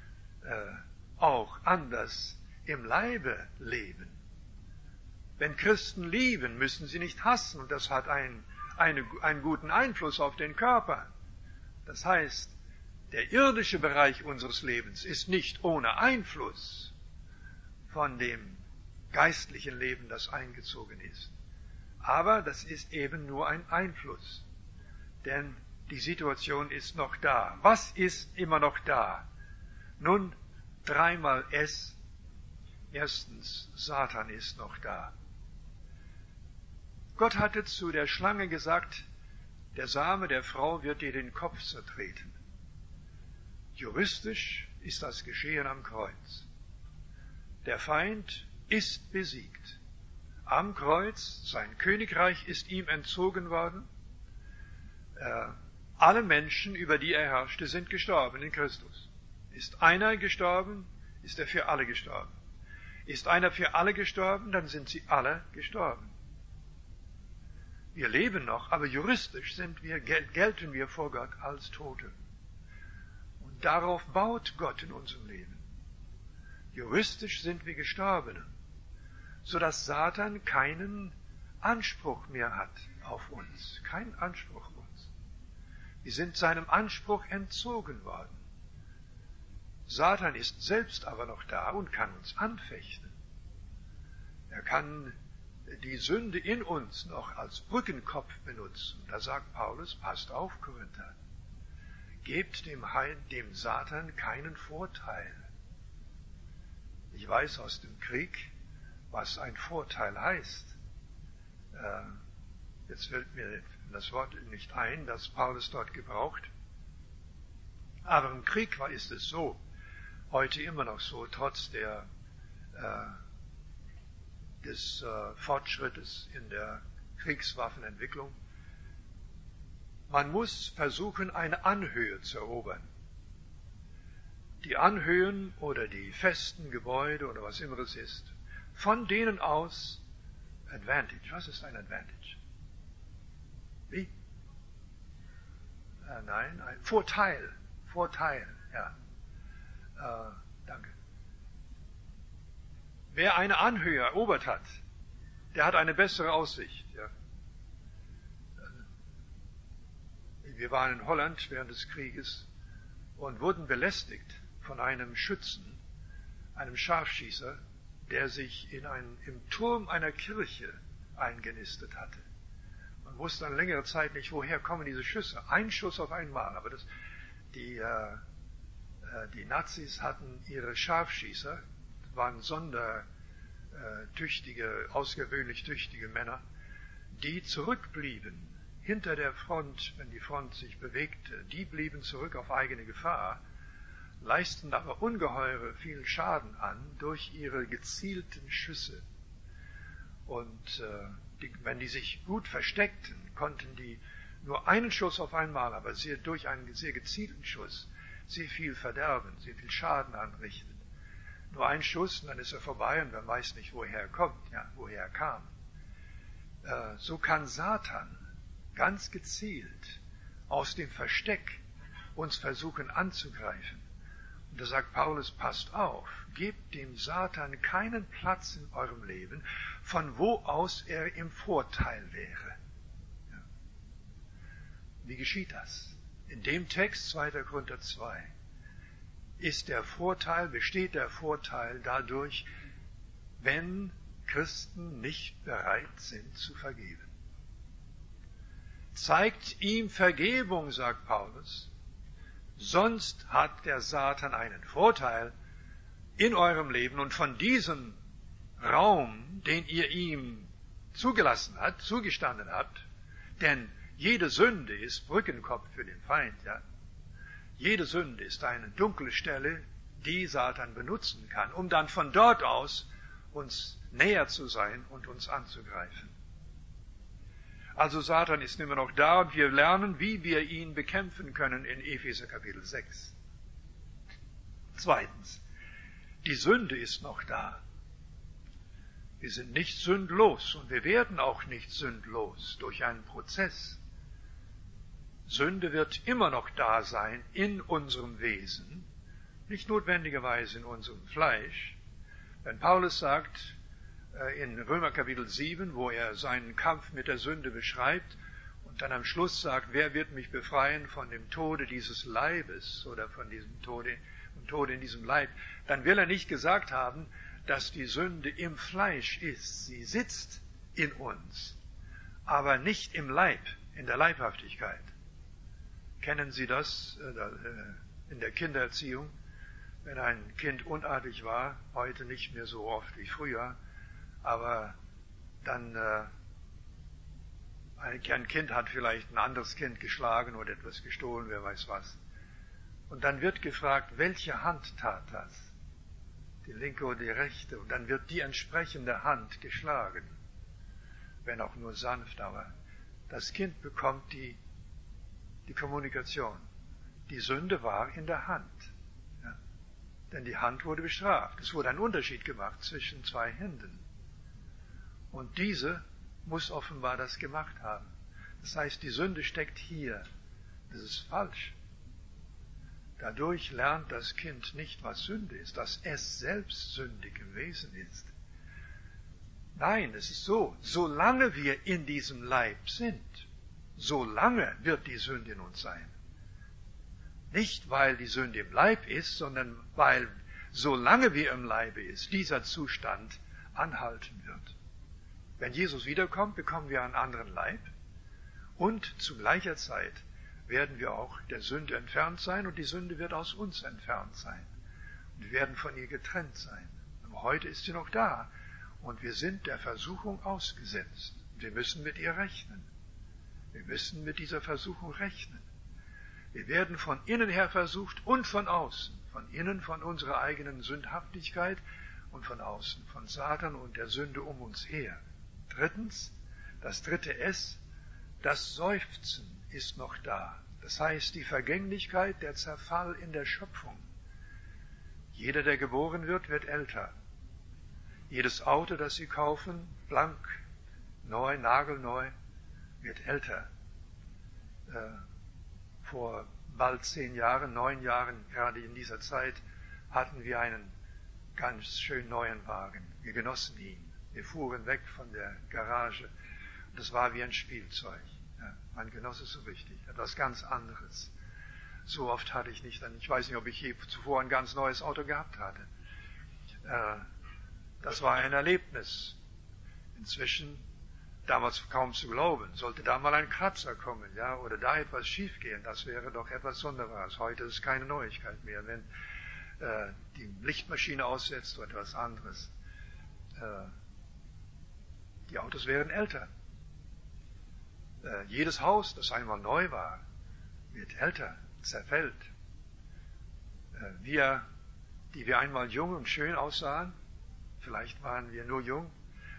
auch anders im Leibe leben. Wenn Christen lieben, müssen sie nicht hassen, und das hat einen guten Einfluss auf den Körper. Das heißt, der irdische Bereich unseres Lebens ist nicht ohne Einfluss von dem geistlichen Leben, das eingezogen ist. Aber das ist eben nur ein Einfluss, denn die Situation ist noch da. Was ist immer noch da? Nun, dreimal S. Erstens, Satan ist noch da. Gott hatte zu der Schlange gesagt, der Same der Frau wird dir den Kopf zertreten. Juristisch ist das geschehen am Kreuz. Der Feind ist besiegt. Am Kreuz, sein Königreich ist ihm entzogen worden. Alle Menschen, über die er herrschte, sind gestorben in Christus. Ist einer gestorben, ist er für alle gestorben. Ist einer für alle gestorben, dann sind sie alle gestorben. Wir leben noch, aber juristisch gelten wir vor Gott als Tote. Und darauf baut Gott in unserem Leben. Juristisch sind wir Gestorbene, sodass Satan keinen Anspruch mehr hat auf uns, keinen Anspruch auf uns. Wir sind seinem Anspruch entzogen worden. Satan ist selbst aber noch da und kann uns anfechten. Er kann die Sünde in uns noch als Brückenkopf benutzen. Da sagt Paulus, passt auf, Korinther, gebt dem Satan keinen Vorteil. Ich weiß aus dem Krieg, was ein Vorteil heißt. Jetzt fällt mir das Wort nicht ein, das Paulus dort gebraucht. Aber im Krieg ist es so, heute immer noch so, trotz des Fortschrittes in der Kriegswaffenentwicklung. Man muss versuchen, eine Anhöhe zu erobern. Die Anhöhen oder die festen Gebäude oder was immer es ist, von denen aus Advantage. Was ist ein Advantage? Wie? Nein, ein Vorteil. Vorteil, ja. Danke. Wer eine Anhöhe erobert hat, der hat eine bessere Aussicht. Ja. Wir waren in Holland während des Krieges und wurden belästigt von einem Schützen, einem Scharfschießer, der sich im Turm einer Kirche eingenistet hatte. Man wusste dann längere Zeit nicht, woher kommen diese Schüsse. Ein Schuss auf einmal, aber die Nazis hatten ihre Scharfschießer, waren außergewöhnlich tüchtige Männer, die zurückblieben hinter der Front, wenn die Front sich bewegte. Die blieben zurück auf eigene Gefahr, leisten aber ungeheure viel Schaden an durch ihre gezielten Schüsse. Und wenn die sich gut versteckten, konnten die nur einen Schuss auf einmal, aber durch einen sehr gezielten Schuss sehr viel verderben, sehr viel Schaden anrichten. Nur ein Schuss und dann ist er vorbei und man weiß nicht, woher er kommt, ja, woher er kam. So kann Satan ganz gezielt aus dem Versteck uns versuchen anzugreifen. Und da sagt Paulus, passt auf, gebt dem Satan keinen Platz in eurem Leben, von wo aus er im Vorteil wäre. Ja. Wie geschieht das? In dem Text 2. Korinther 2 besteht der Vorteil dadurch, wenn Christen nicht bereit sind zu vergeben. Zeigt ihm Vergebung, sagt Paulus, sonst hat der Satan einen Vorteil in eurem Leben und von diesem Raum, den ihr ihm zugestanden habt, denn jede Sünde ist Brückenkopf für den Feind, ja. Jede Sünde ist eine dunkle Stelle, die Satan benutzen kann, um dann von dort aus uns näher zu sein und uns anzugreifen. Also Satan ist immer noch da und wir lernen, wie wir ihn bekämpfen können in Epheser Kapitel 6. Zweitens, die Sünde ist noch da. Wir sind nicht sündlos und wir werden auch nicht sündlos durch einen Prozess. Sünde wird immer noch da sein in unserem Wesen, nicht notwendigerweise in unserem Fleisch. Wenn Paulus sagt, in Römer Kapitel 7, wo er seinen Kampf mit der Sünde beschreibt und dann am Schluss sagt, wer wird mich befreien von dem Tode dieses Leibes oder von diesem Tode in diesem Leib, dann will er nicht gesagt haben, dass die Sünde im Fleisch ist. Sie sitzt in uns. aber nicht im Leib, in der Leibhaftigkeit. Kennen Sie das in der Kindererziehung? Wenn ein Kind unartig war, heute nicht mehr so oft wie früher, aber dann ein Kind hat vielleicht ein anderes Kind geschlagen oder etwas gestohlen, wer weiß was. Und dann wird gefragt, welche Hand tat das? Die linke oder die rechte? Und dann wird die entsprechende Hand geschlagen. Wenn auch nur sanft, aber das Kind bekommt die Kommunikation. Die Sünde war in der Hand. Ja? Denn die Hand wurde bestraft. Es wurde ein Unterschied gemacht zwischen zwei Händen. Und diese muss offenbar das gemacht haben. Das heißt, die Sünde steckt hier. Das ist falsch. Dadurch lernt das Kind nicht, was Sünde ist, dass es selbst sündig im Wesen ist. Nein, es ist so, solange wir in diesem Leib sind, solange wird die Sünde in uns sein. Nicht, weil die Sünde im Leib ist, sondern weil, solange wir im Leibe ist, dieser Zustand anhalten wird. Wenn Jesus wiederkommt, bekommen wir einen anderen Leib und zu gleicher Zeit werden wir auch der Sünde entfernt sein und die Sünde wird aus uns entfernt sein. Und wir werden von ihr getrennt sein. Aber heute ist sie noch da und wir sind der Versuchung ausgesetzt. Wir müssen mit ihr rechnen. Wir müssen mit dieser Versuchung rechnen. Wir werden von innen her versucht und von außen. Von innen von unserer eigenen Sündhaftigkeit und von außen von Satan und der Sünde um uns her. Drittens, das dritte S, das Seufzen ist noch da. Das heißt, die Vergänglichkeit, der Zerfall in der Schöpfung. Jeder, der geboren wird, wird älter. Jedes Auto, das Sie kaufen, blank, neu, nagelneu, wird älter. Vor bald 10 Jahren, 9 Jahren, gerade in dieser Zeit, hatten wir einen ganz schön neuen Wagen. Wir genossen ihn. Wir fuhren weg von der Garage. Das war wie ein Spielzeug. Ja, man genoss es so richtig. Etwas ganz anderes. So oft hatte ich nicht, ich weiß nicht, ob ich je zuvor ein ganz neues Auto gehabt hatte. Das war ein Erlebnis. Inzwischen, damals kaum zu glauben, sollte da mal ein Kratzer kommen, ja, oder da etwas schiefgehen, das wäre doch etwas Sonderbares. Heute ist es keine Neuigkeit mehr, wenn die Lichtmaschine aussetzt oder etwas anderes. Die Autos werden älter. Jedes Haus, das einmal neu war, wird älter, zerfällt. Wir, die wir einmal jung und schön aussahen, vielleicht waren wir nur jung,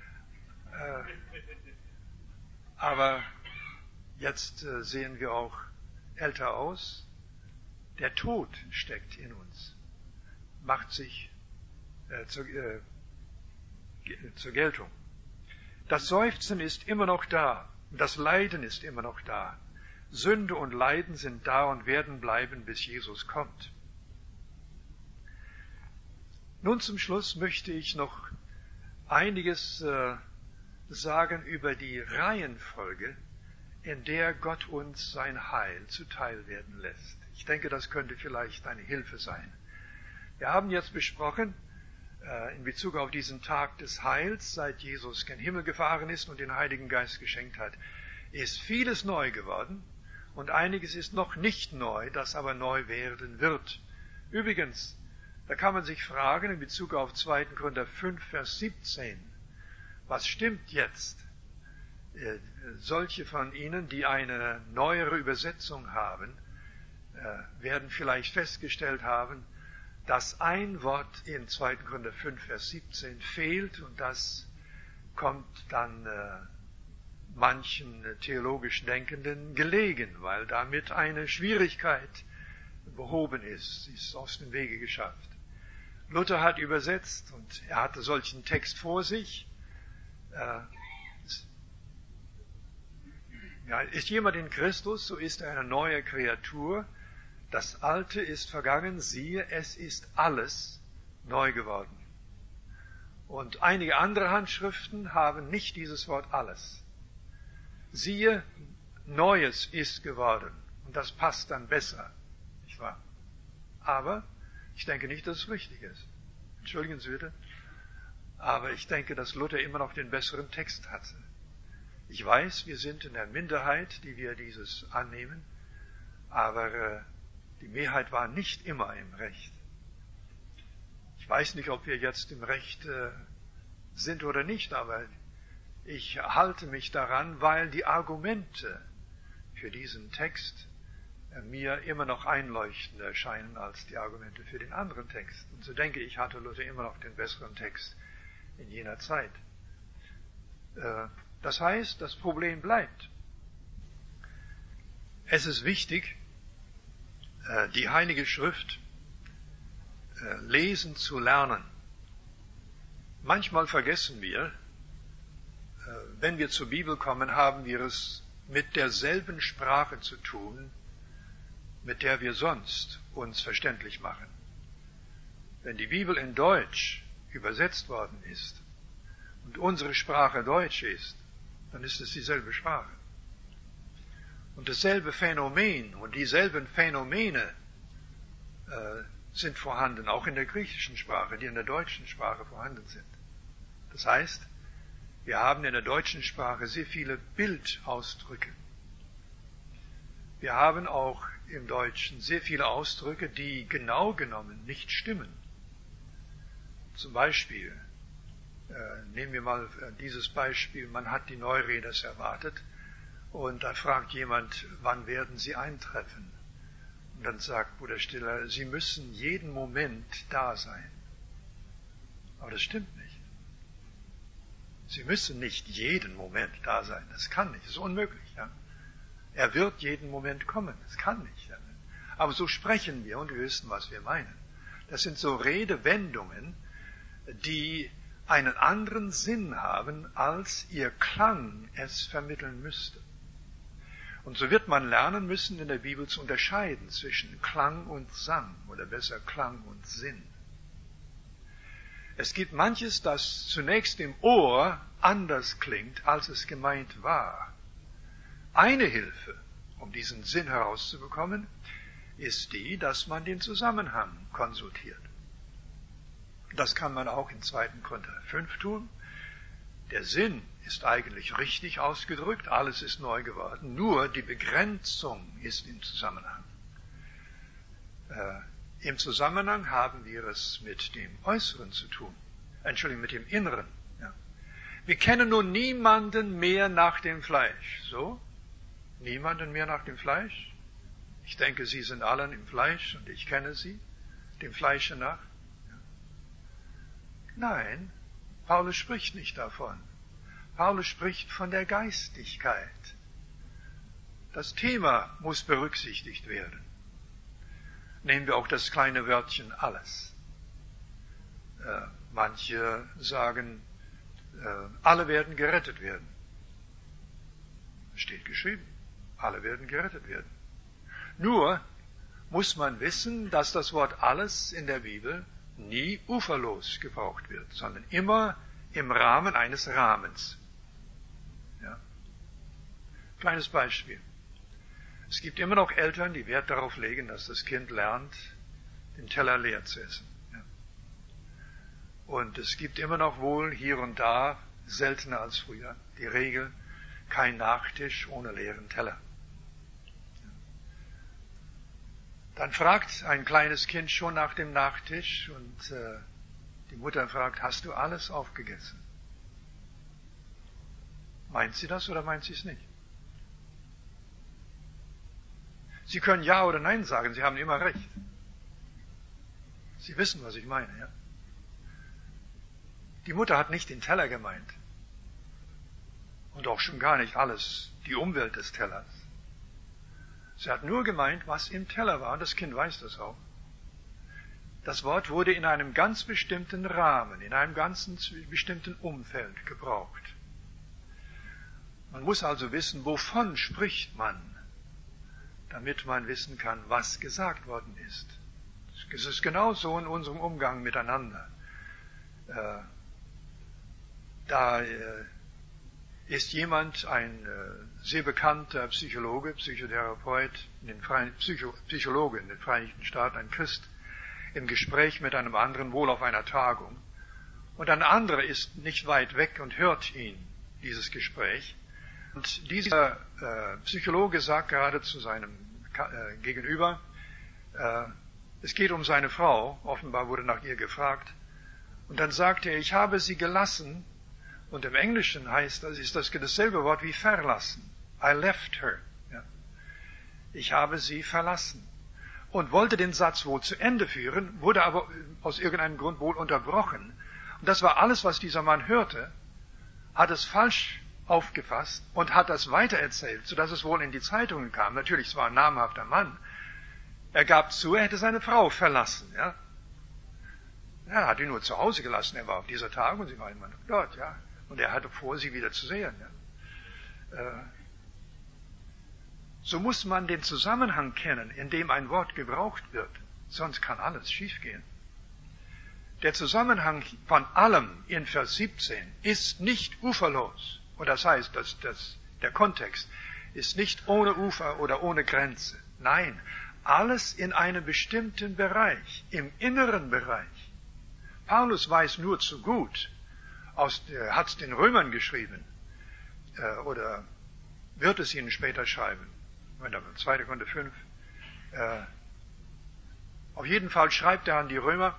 aber jetzt sehen wir auch älter aus. Der Tod steckt in uns, macht sich zur Geltung. Das Seufzen ist immer noch da. Das Leiden ist immer noch da. Sünde und Leiden sind da und werden bleiben, bis Jesus kommt. Nun zum Schluss möchte ich noch einiges sagen über die Reihenfolge, in der Gott uns sein Heil zuteil werden lässt. Ich denke, das könnte vielleicht eine Hilfe sein. Wir haben jetzt besprochen, in Bezug auf diesen Tag des Heils, seit Jesus gen Himmel gefahren ist und den Heiligen Geist geschenkt hat, ist vieles neu geworden und einiges ist noch nicht neu, das aber neu werden wird. Übrigens, da kann man sich fragen in Bezug auf 2. Korinther 5, Vers 17, was stimmt jetzt? Solche von Ihnen, die eine neuere Übersetzung haben, werden vielleicht festgestellt haben, dass ein Wort in 2. Korinther 5, Vers 17 fehlt und das kommt dann manchen theologisch Denkenden gelegen, weil damit eine Schwierigkeit behoben ist. Sie ist aus dem Wege geschafft. Luther hat übersetzt und er hatte solchen Text vor sich. Ist jemand in Christus, so ist er eine neue Kreatur. Das Alte ist vergangen, siehe, es ist alles neu geworden. Und einige andere Handschriften haben nicht dieses Wort alles. Siehe, Neues ist geworden. Und das passt dann besser, nicht wahr? Aber ich denke nicht, dass es richtig ist. Entschuldigen Sie bitte. Aber ich denke, dass Luther immer noch den besseren Text hatte. Ich weiß, wir sind in der Minderheit, die wir dieses annehmen, aber die Mehrheit war nicht immer im Recht. Ich weiß nicht, ob wir jetzt im Recht sind oder nicht, aber ich halte mich daran, weil die Argumente für diesen Text mir immer noch einleuchtender erscheinen als die Argumente für den anderen Text. Und so denke ich, hatte Luther immer noch den besseren Text in jener Zeit. Das heißt, das Problem bleibt. Es ist wichtig, die Heilige Schrift lesen zu lernen. Manchmal vergessen wir, wenn wir zur Bibel kommen, haben wir es mit derselben Sprache zu tun, mit der wir sonst uns verständlich machen. Wenn die Bibel in Deutsch übersetzt worden ist und unsere Sprache Deutsch ist, dann ist es dieselbe Sprache. Und dasselbe Phänomen und dieselben Phänomene sind vorhanden, auch in der griechischen Sprache, die in der deutschen Sprache vorhanden sind. Das heißt, wir haben in der deutschen Sprache sehr viele Bildausdrücke. Wir haben auch im Deutschen sehr viele Ausdrücke, die genau genommen nicht stimmen. Zum Beispiel, nehmen wir mal dieses Beispiel, man hat die Neureders erwartet und da fragt jemand, wann werden sie eintreffen? Und dann sagt Bruder Stiller, sie müssen jeden Moment da sein. Aber das stimmt nicht. Sie müssen nicht jeden Moment da sein. Das kann nicht, das ist unmöglich. Ja? Er wird jeden Moment kommen, das kann nicht. Ja? Aber so sprechen wir und wir wissen, was wir meinen. Das sind so Redewendungen, die einen anderen Sinn haben, als ihr Klang es vermitteln müsste. Und so wird man lernen müssen, in der Bibel zu unterscheiden zwischen Klang und Sang, oder besser Klang und Sinn. Es gibt manches, das zunächst im Ohr anders klingt, als es gemeint war. Eine Hilfe, um diesen Sinn herauszubekommen, ist die, dass man den Zusammenhang konsultiert. Das kann man auch in 2. Korinther 5 tun. Der Sinn ist eigentlich richtig ausgedrückt, alles ist neu geworden, nur die Begrenzung ist im Zusammenhang. Im Zusammenhang haben wir es mit dem Äußeren zu tun, mit dem Inneren. Ja. Wir kennen nun niemanden mehr nach dem Fleisch. So? Niemanden mehr nach dem Fleisch? Ich denke, Sie sind alle im Fleisch und ich kenne Sie, dem Fleische nach. Ja. Nein, Paulus spricht nicht davon. Paulus spricht von der Geistigkeit. Das Thema muss berücksichtigt werden. Nehmen wir auch das kleine Wörtchen alles. Manche sagen, alle werden gerettet werden. Steht geschrieben, alle werden gerettet werden. Nur muss man wissen, dass das Wort alles in der Bibel nie uferlos gebraucht wird, sondern immer im Rahmen eines Rahmens. Ja. Kleines Beispiel. Es gibt immer noch Eltern, die Wert darauf legen, dass das Kind lernt, den Teller leer zu essen. Ja. Und es gibt immer noch wohl hier und da, seltener als früher, die Regel, kein Nachtisch ohne leeren Teller. Ja. Dann fragt ein kleines Kind schon nach dem Nachtisch und die Mutter fragt, hast du alles aufgegessen? Meint sie das oder meint sie es nicht? Sie können Ja oder Nein sagen, Sie haben immer recht. Sie wissen, was ich meine, ja? Die Mutter hat nicht den Teller gemeint. Und auch schon gar nicht alles, die Umwelt des Tellers. Sie hat nur gemeint, was im Teller war, und das Kind weiß das auch. Das Wort wurde in einem ganz bestimmten Rahmen, in einem ganz bestimmten Umfeld gebraucht. Man muss also wissen, wovon spricht man, damit man wissen kann, was gesagt worden ist. Es ist genauso in unserem Umgang miteinander. Da ist jemand, ein sehr bekannter Psychologe, Psychotherapeut, Psychologe in den Vereinigten Staaten, ein Christ, im Gespräch mit einem anderen, wohl auf einer Tagung. Und ein anderer ist nicht weit weg und hört ihn, dieses Gespräch. Und dieser Psychologe sagt gerade zu seinem Gegenüber, es geht um seine Frau, offenbar wurde nach ihr gefragt, und dann sagt er, ich habe sie gelassen, und im Englischen heißt das, ist das dasselbe Wort wie verlassen. I left her. Ja. Ich habe sie verlassen. Und wollte den Satz wohl zu Ende führen, wurde aber aus irgendeinem Grund wohl unterbrochen. Und das war alles, was dieser Mann hörte, hat es falsch aufgefasst und hat das weitererzählt, sodass es wohl in die Zeitungen kam. Natürlich, es war ein namhafter Mann. Er gab zu, er hätte seine Frau verlassen. Ja. Er hat ihn nur zu Hause gelassen. Er war auf dieser Tagung und sie war immer noch dort. Ja. Und er hatte vor, sie wieder zu sehen. Ja. So muss man den Zusammenhang kennen, in dem ein Wort gebraucht wird. Sonst kann alles schiefgehen. Der Zusammenhang von allem in Vers 17 ist nicht uferlos. Und das heißt, der Kontext ist nicht ohne Ufer oder ohne Grenze. Nein, alles in einem bestimmten Bereich, im inneren Bereich. Paulus weiß nur zu gut, hat es den Römern geschrieben, oder wird es ihnen später schreiben, 2. Korinther 5. Auf jeden Fall schreibt er an die Römer,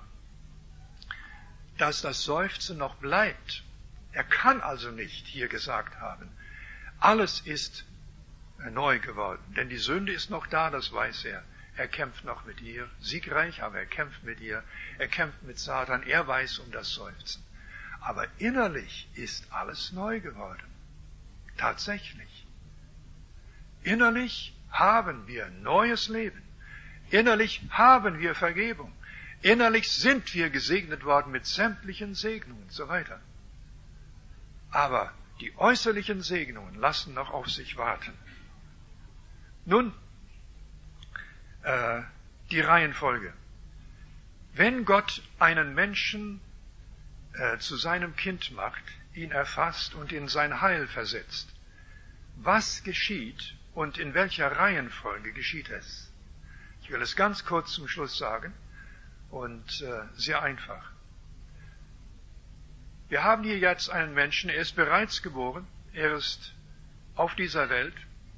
dass das Seufzen noch bleibt. Er kann also nicht hier gesagt haben, alles ist neu geworden, denn die Sünde ist noch da, das weiß er. Er kämpft noch mit ihr, siegreich, aber er kämpft mit ihr, er kämpft mit Satan, er weiß um das Seufzen. Aber innerlich ist alles neu geworden. Tatsächlich. Innerlich haben wir neues Leben. Innerlich haben wir Vergebung. Innerlich sind wir gesegnet worden mit sämtlichen Segnungen und so weiter. Aber die äußerlichen Segnungen lassen noch auf sich warten. Nun, die Reihenfolge. Wenn Gott einen Menschen zu seinem Kind macht, ihn erfasst und in sein Heil versetzt, was geschieht und in welcher Reihenfolge geschieht es? Ich will es ganz kurz zum Schluss sagen und sehr einfach. Wir haben hier jetzt einen Menschen, er ist bereits geboren, er ist auf dieser Welt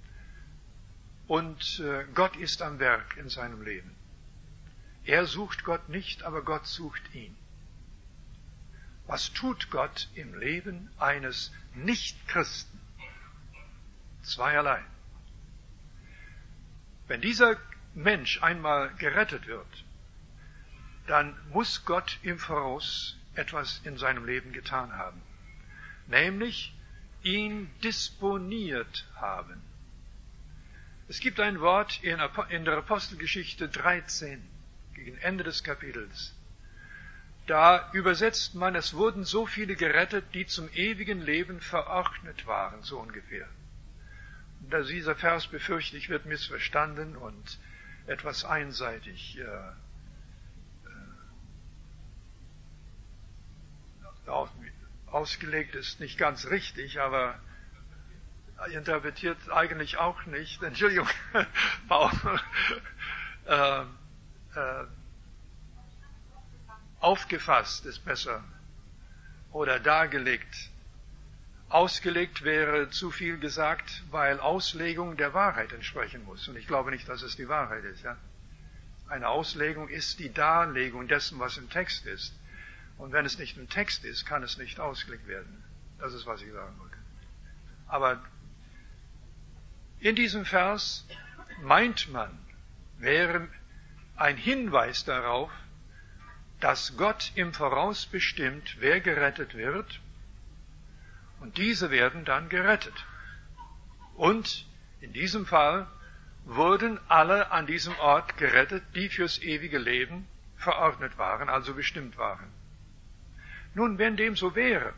und Gott ist am Werk in seinem Leben. Er sucht Gott nicht, aber Gott sucht ihn. Was tut Gott im Leben eines Nichtchristen? Zweierlei. Wenn dieser Mensch einmal gerettet wird, dann muss Gott im Voraus etwas in seinem Leben getan haben. Nämlich ihn disponiert haben. Es gibt ein Wort in der Apostelgeschichte 13, gegen Ende des Kapitels. Da übersetzt man, es wurden so viele gerettet, die zum ewigen Leben verordnet waren, so ungefähr. Und dieser Vers, befürchte ich, wird missverstanden und etwas einseitig ausgelegt, ist nicht ganz richtig, aber interpretiert eigentlich auch nicht. Entschuldigung, aufgefasst ist besser oder dargelegt. Ausgelegt wäre zu viel gesagt, weil Auslegung der Wahrheit entsprechen muss. Und ich glaube nicht, dass es die Wahrheit ist. Ja? Eine Auslegung ist die Darlegung dessen, was im Text ist. Und wenn es nicht im Text ist, kann es nicht ausgelegt werden. Das ist, was ich sagen wollte. Aber in diesem Vers meint man, wäre ein Hinweis darauf, dass Gott im Voraus bestimmt, wer gerettet wird, und diese werden dann gerettet. Und in diesem Fall wurden alle an diesem Ort gerettet, die fürs ewige Leben verordnet waren, also bestimmt waren. Nun, wenn dem so wäre,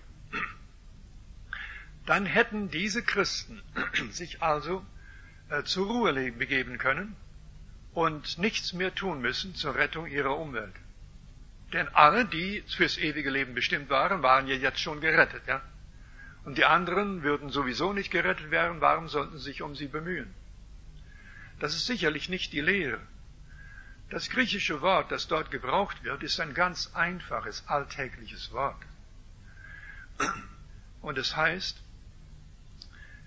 dann hätten diese Christen sich also zur Ruhe begeben können und nichts mehr tun müssen zur Rettung ihrer Umwelt. Denn alle, die fürs ewige Leben bestimmt waren, waren ja jetzt schon gerettet, ja? Und die anderen würden sowieso nicht gerettet werden, warum sollten sie sich um sie bemühen? Das ist sicherlich nicht die Lehre. Das griechische Wort, das dort gebraucht wird, ist ein ganz einfaches, alltägliches Wort. Und es heißt,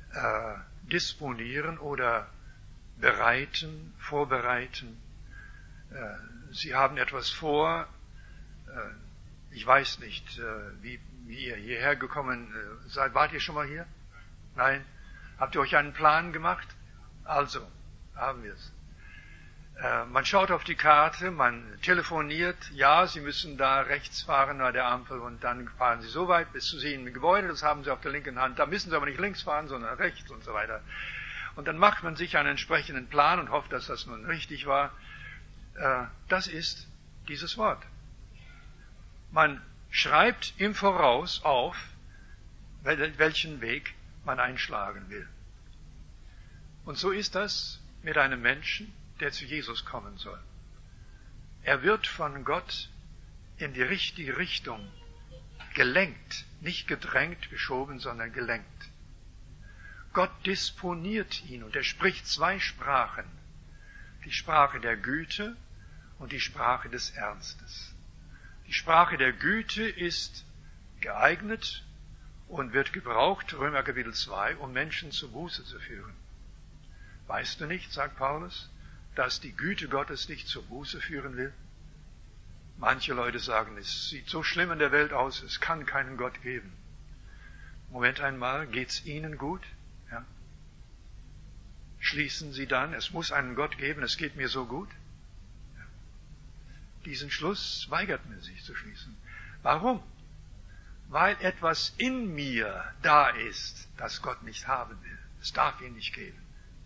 disponieren oder bereiten, vorbereiten. Sie haben etwas vor. Ich weiß nicht, wie ihr hierher gekommen seid. Wart ihr schon mal hier? Nein? Habt ihr euch einen Plan gemacht? Also, haben wir es. Man schaut auf die Karte, man telefoniert, ja, Sie müssen da rechts fahren nach der Ampel und dann fahren Sie so weit bis zu Sie im Gebäude, das haben Sie auf der linken Hand, da müssen Sie aber nicht links fahren, sondern rechts und so weiter. Und dann macht man sich einen entsprechenden Plan und hofft, dass das nun richtig war. Das ist dieses Wort. Man schreibt im Voraus auf, welchen Weg man einschlagen will. Und so ist das mit einem Menschen, der zu Jesus kommen soll. Er wird von Gott in die richtige Richtung gelenkt, nicht gedrängt, geschoben, sondern gelenkt. Gott disponiert ihn und er spricht zwei Sprachen. Die Sprache der Güte und die Sprache des Ernstes. Die Sprache der Güte ist geeignet und wird gebraucht, Römer Kapitel 2, um Menschen zur Buße zu führen. Weißt du nicht, sagt Paulus, dass die Güte Gottes dich zur Buße führen will? Manche Leute sagen, es sieht so schlimm in der Welt aus, es kann keinen Gott geben. Moment einmal, geht's Ihnen gut? Ja. Schließen Sie dann, es muss einen Gott geben, es geht mir so gut? Ja. Diesen Schluss weigert man sich zu schließen. Warum? Weil etwas in mir da ist, das Gott nicht haben will. Es darf ihn nicht geben.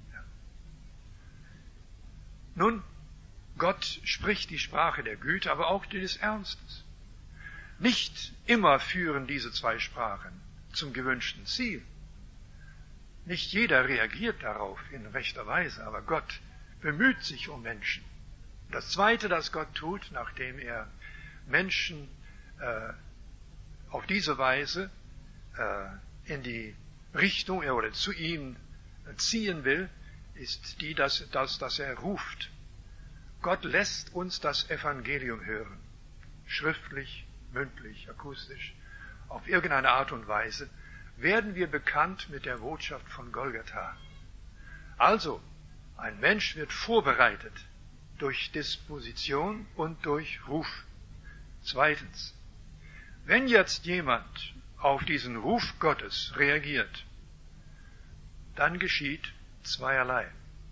Nun, Gott spricht die Sprache der Güte, aber auch die des Ernstes. Nicht immer führen diese zwei Sprachen zum gewünschten Ziel. Nicht jeder reagiert darauf in rechter Weise, aber Gott bemüht sich um Menschen. Das Zweite, das Gott tut, nachdem er Menschen auf diese Weise in die Richtung oder zu ihm ziehen will, ist die, dass er ruft. Gott lässt uns das Evangelium hören. Schriftlich, mündlich, akustisch, auf irgendeine Art und Weise werden wir bekannt mit der Botschaft von Golgatha. Also, ein Mensch wird vorbereitet durch Disposition und durch Ruf. Zweitens, wenn jetzt jemand auf diesen Ruf Gottes reagiert, dann geschieht zweierlei.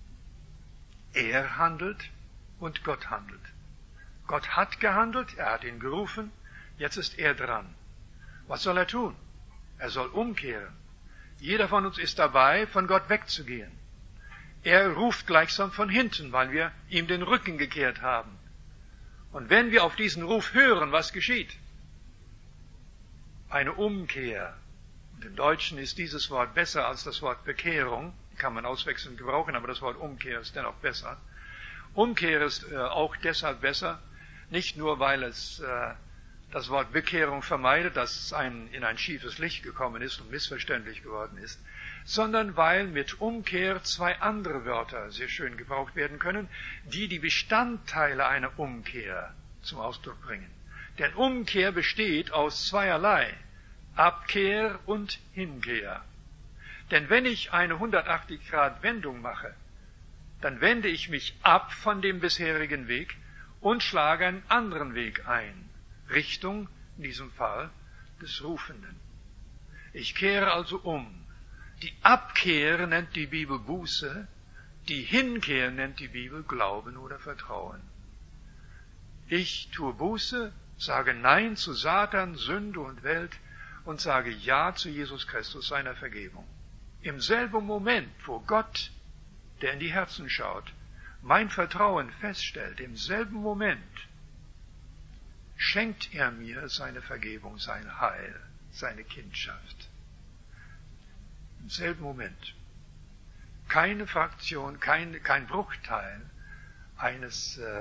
Er handelt und Gott handelt. Gott hat gehandelt, er hat ihn gerufen, jetzt ist er dran. Was soll er tun? Er soll umkehren. Jeder von uns ist dabei, von Gott wegzugehen. Er ruft gleichsam von hinten, weil wir ihm den Rücken gekehrt haben. Und wenn wir auf diesen Ruf hören, was geschieht? Eine Umkehr. Und im Deutschen ist dieses Wort besser als das Wort Bekehrung. Kann man auswechselnd gebrauchen, aber das Wort Umkehr ist dennoch besser. Umkehr ist auch deshalb besser, nicht nur, weil es das Wort Bekehrung vermeidet, dass es in ein schiefes Licht gekommen ist und missverständlich geworden ist, sondern weil mit Umkehr zwei andere Wörter sehr schön gebraucht werden können, die Bestandteile einer Umkehr zum Ausdruck bringen. Denn Umkehr besteht aus zweierlei, Abkehr und Hinkehr. Denn wenn ich eine 180-Grad-Wendung mache, dann wende ich mich ab von dem bisherigen Weg und schlage einen anderen Weg ein, Richtung, in diesem Fall, des Rufenden. Ich kehre also um. Die Abkehr nennt die Bibel Buße, die Hinkehr nennt die Bibel Glauben oder Vertrauen. Ich tue Buße, sage Nein zu Satan, Sünde und Welt und sage Ja zu Jesus Christus, seiner Vergebung. Im selben Moment, wo Gott, der in die Herzen schaut, mein Vertrauen feststellt, im selben Moment schenkt er mir seine Vergebung, sein Heil, seine Kindschaft. Im selben Moment. Keine Fraktion, kein Bruchteil einer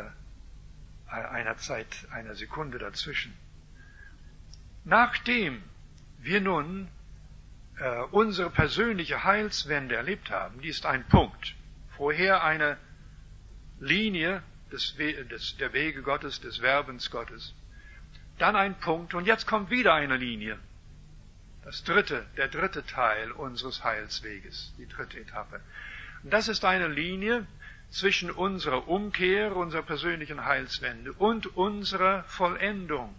Zeit, einer Sekunde dazwischen. Nachdem wir nun unsere persönliche Heilswende erlebt haben, die ist ein Punkt. Vorher eine Linie der Wege Gottes, des Werbens Gottes. Dann ein Punkt und jetzt kommt wieder eine Linie. der dritte Teil unseres Heilsweges, die dritte Etappe. Und das ist eine Linie zwischen unserer Umkehr, unserer persönlichen Heilswende und unserer Vollendung.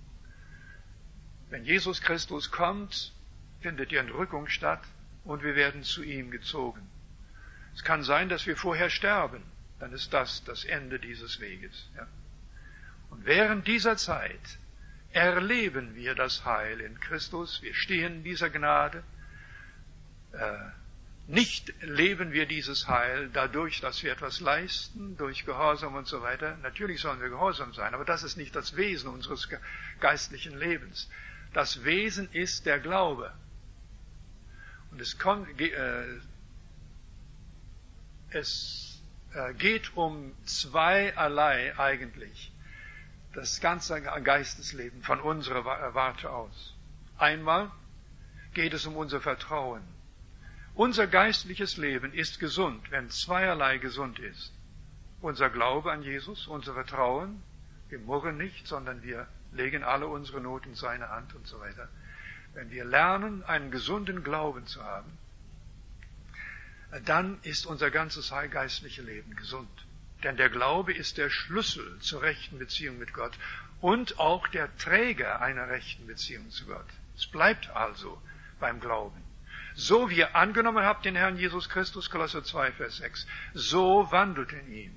Wenn Jesus Christus kommt, findet die Entrückung statt und wir werden zu ihm gezogen. Es kann sein, dass wir vorher sterben, dann ist das Ende dieses Weges. Ja. Und während dieser Zeit erleben wir das Heil in Christus, wir stehen in dieser Gnade. Nicht leben wir dieses Heil dadurch, dass wir etwas leisten, durch Gehorsam und so weiter. Natürlich sollen wir gehorsam sein, aber das ist nicht das Wesen unseres geistlichen Lebens. Das Wesen ist der Glaube. Und es geht um zweierlei eigentlich. Das ganze Geistesleben von unserer Warte aus. Einmal geht es um unser Vertrauen. Unser geistliches Leben ist gesund, wenn zweierlei gesund ist. Unser Glaube an Jesus, unser Vertrauen, wir murren nicht, sondern wir legen alle unsere Not in seine Hand und so weiter. Wenn wir lernen, einen gesunden Glauben zu haben, dann ist unser ganzes geistliches Leben gesund. Denn der Glaube ist der Schlüssel zur rechten Beziehung mit Gott und auch der Träger einer rechten Beziehung zu Gott. Es bleibt also beim Glauben. So wie ihr angenommen habt den Herrn Jesus Christus, Kolosser 2, Vers 6, so wandelt in ihm.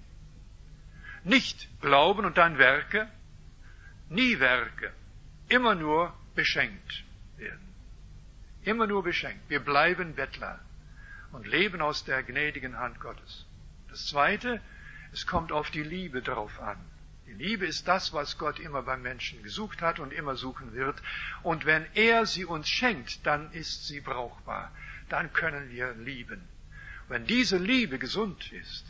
Nicht Glauben und dann Werke, nie Werke, immer nur beschenkt werden. Immer nur beschenkt. Wir bleiben Bettler und leben aus der gnädigen Hand Gottes. Das Zweite, es kommt auf die Liebe drauf an. Die Liebe ist das, was Gott immer beim Menschen gesucht hat und immer suchen wird. Und wenn er sie uns schenkt, dann ist sie brauchbar. Dann können wir lieben. Wenn diese Liebe gesund ist,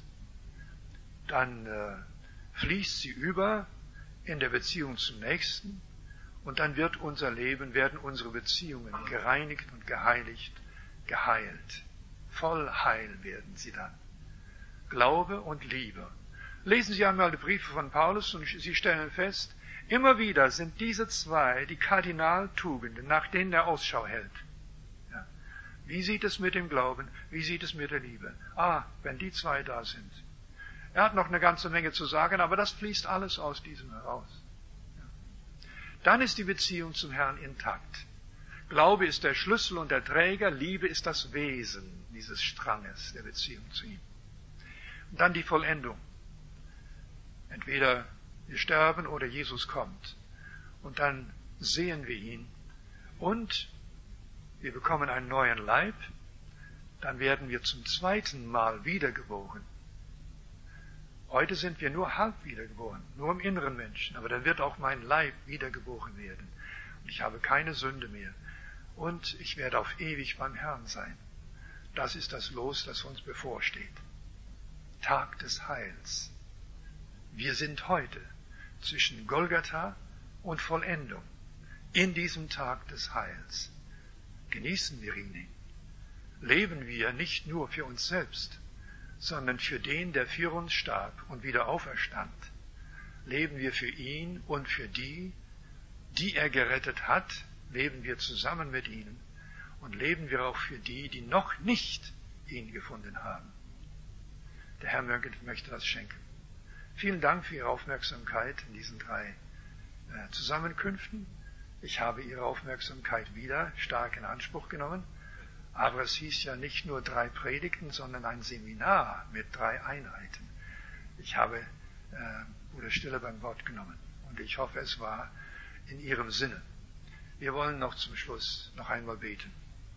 dann fließt sie über in der Beziehung zum Nächsten und dann wird unser Leben, werden unsere Beziehungen gereinigt und geheiligt, geheilt. Voll Heil werden sie dann. Glaube und Liebe. Lesen Sie einmal die Briefe von Paulus und Sie stellen fest, immer wieder sind diese zwei die Kardinaltugenden, nach denen er Ausschau hält. Ja. Wie sieht es mit dem Glauben? Wie sieht es mit der Liebe? Wenn die zwei da sind. Er hat noch eine ganze Menge zu sagen, aber das fließt alles aus diesem heraus. Ja. Dann ist die Beziehung zum Herrn intakt. Glaube ist der Schlüssel und der Träger, Liebe ist das Wesen dieses Stranges der Beziehung zu ihm. Und dann die Vollendung. Entweder wir sterben oder Jesus kommt. Und dann sehen wir ihn. Und wir bekommen einen neuen Leib. Dann werden wir zum zweiten Mal wiedergeboren. Heute sind wir nur halb wiedergeboren, nur im inneren Menschen. Aber dann wird auch mein Leib wiedergeboren werden. Und ich habe keine Sünde mehr. Und ich werde auf ewig beim Herrn sein. Das ist das Los, das uns bevorsteht. Tag des Heils. Wir sind heute zwischen Golgatha und Vollendung in diesem Tag des Heils. Genießen wir ihn. Leben wir nicht nur für uns selbst, sondern für den, der für uns starb und wieder auferstand. Leben wir für ihn und für die, die er gerettet hat, leben wir zusammen mit ihnen und leben wir auch für die, die noch nicht ihn gefunden haben. Der Herr möchte das schenken. Vielen Dank für Ihre Aufmerksamkeit in diesen 3 Zusammenkünften. Ich habe Ihre Aufmerksamkeit wieder stark in Anspruch genommen, aber es hieß ja nicht nur 3 Predigten, sondern ein Seminar mit 3 Einheiten. Ich habe Bruder Stille beim Wort genommen und ich hoffe, es war in Ihrem Sinne. Wir wollen noch zum Schluss noch einmal beten.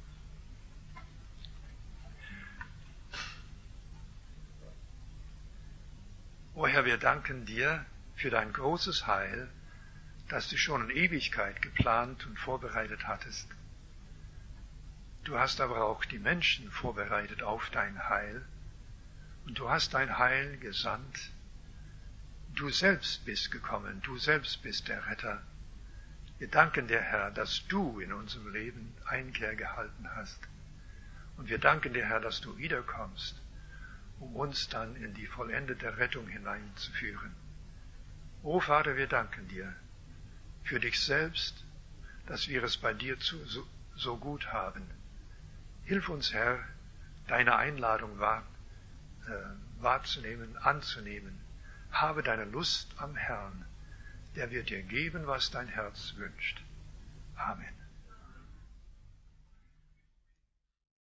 O Herr, wir danken dir für dein großes Heil, das du schon in Ewigkeit geplant und vorbereitet hattest. Du hast aber auch die Menschen vorbereitet auf dein Heil und du hast dein Heil gesandt. Du selbst bist gekommen, du selbst bist der Retter. Wir danken dir, Herr, dass du in unserem Leben Einkehr gehalten hast. Und wir danken dir, Herr, dass du wiederkommst, um uns dann in die vollendete Rettung hineinzuführen. O Vater, wir danken dir für dich selbst, dass wir es bei dir so gut haben. Hilf uns, Herr, deine Einladung wahrzunehmen, anzunehmen. Habe deine Lust am Herrn, der wird dir geben, was dein Herz wünscht. Amen.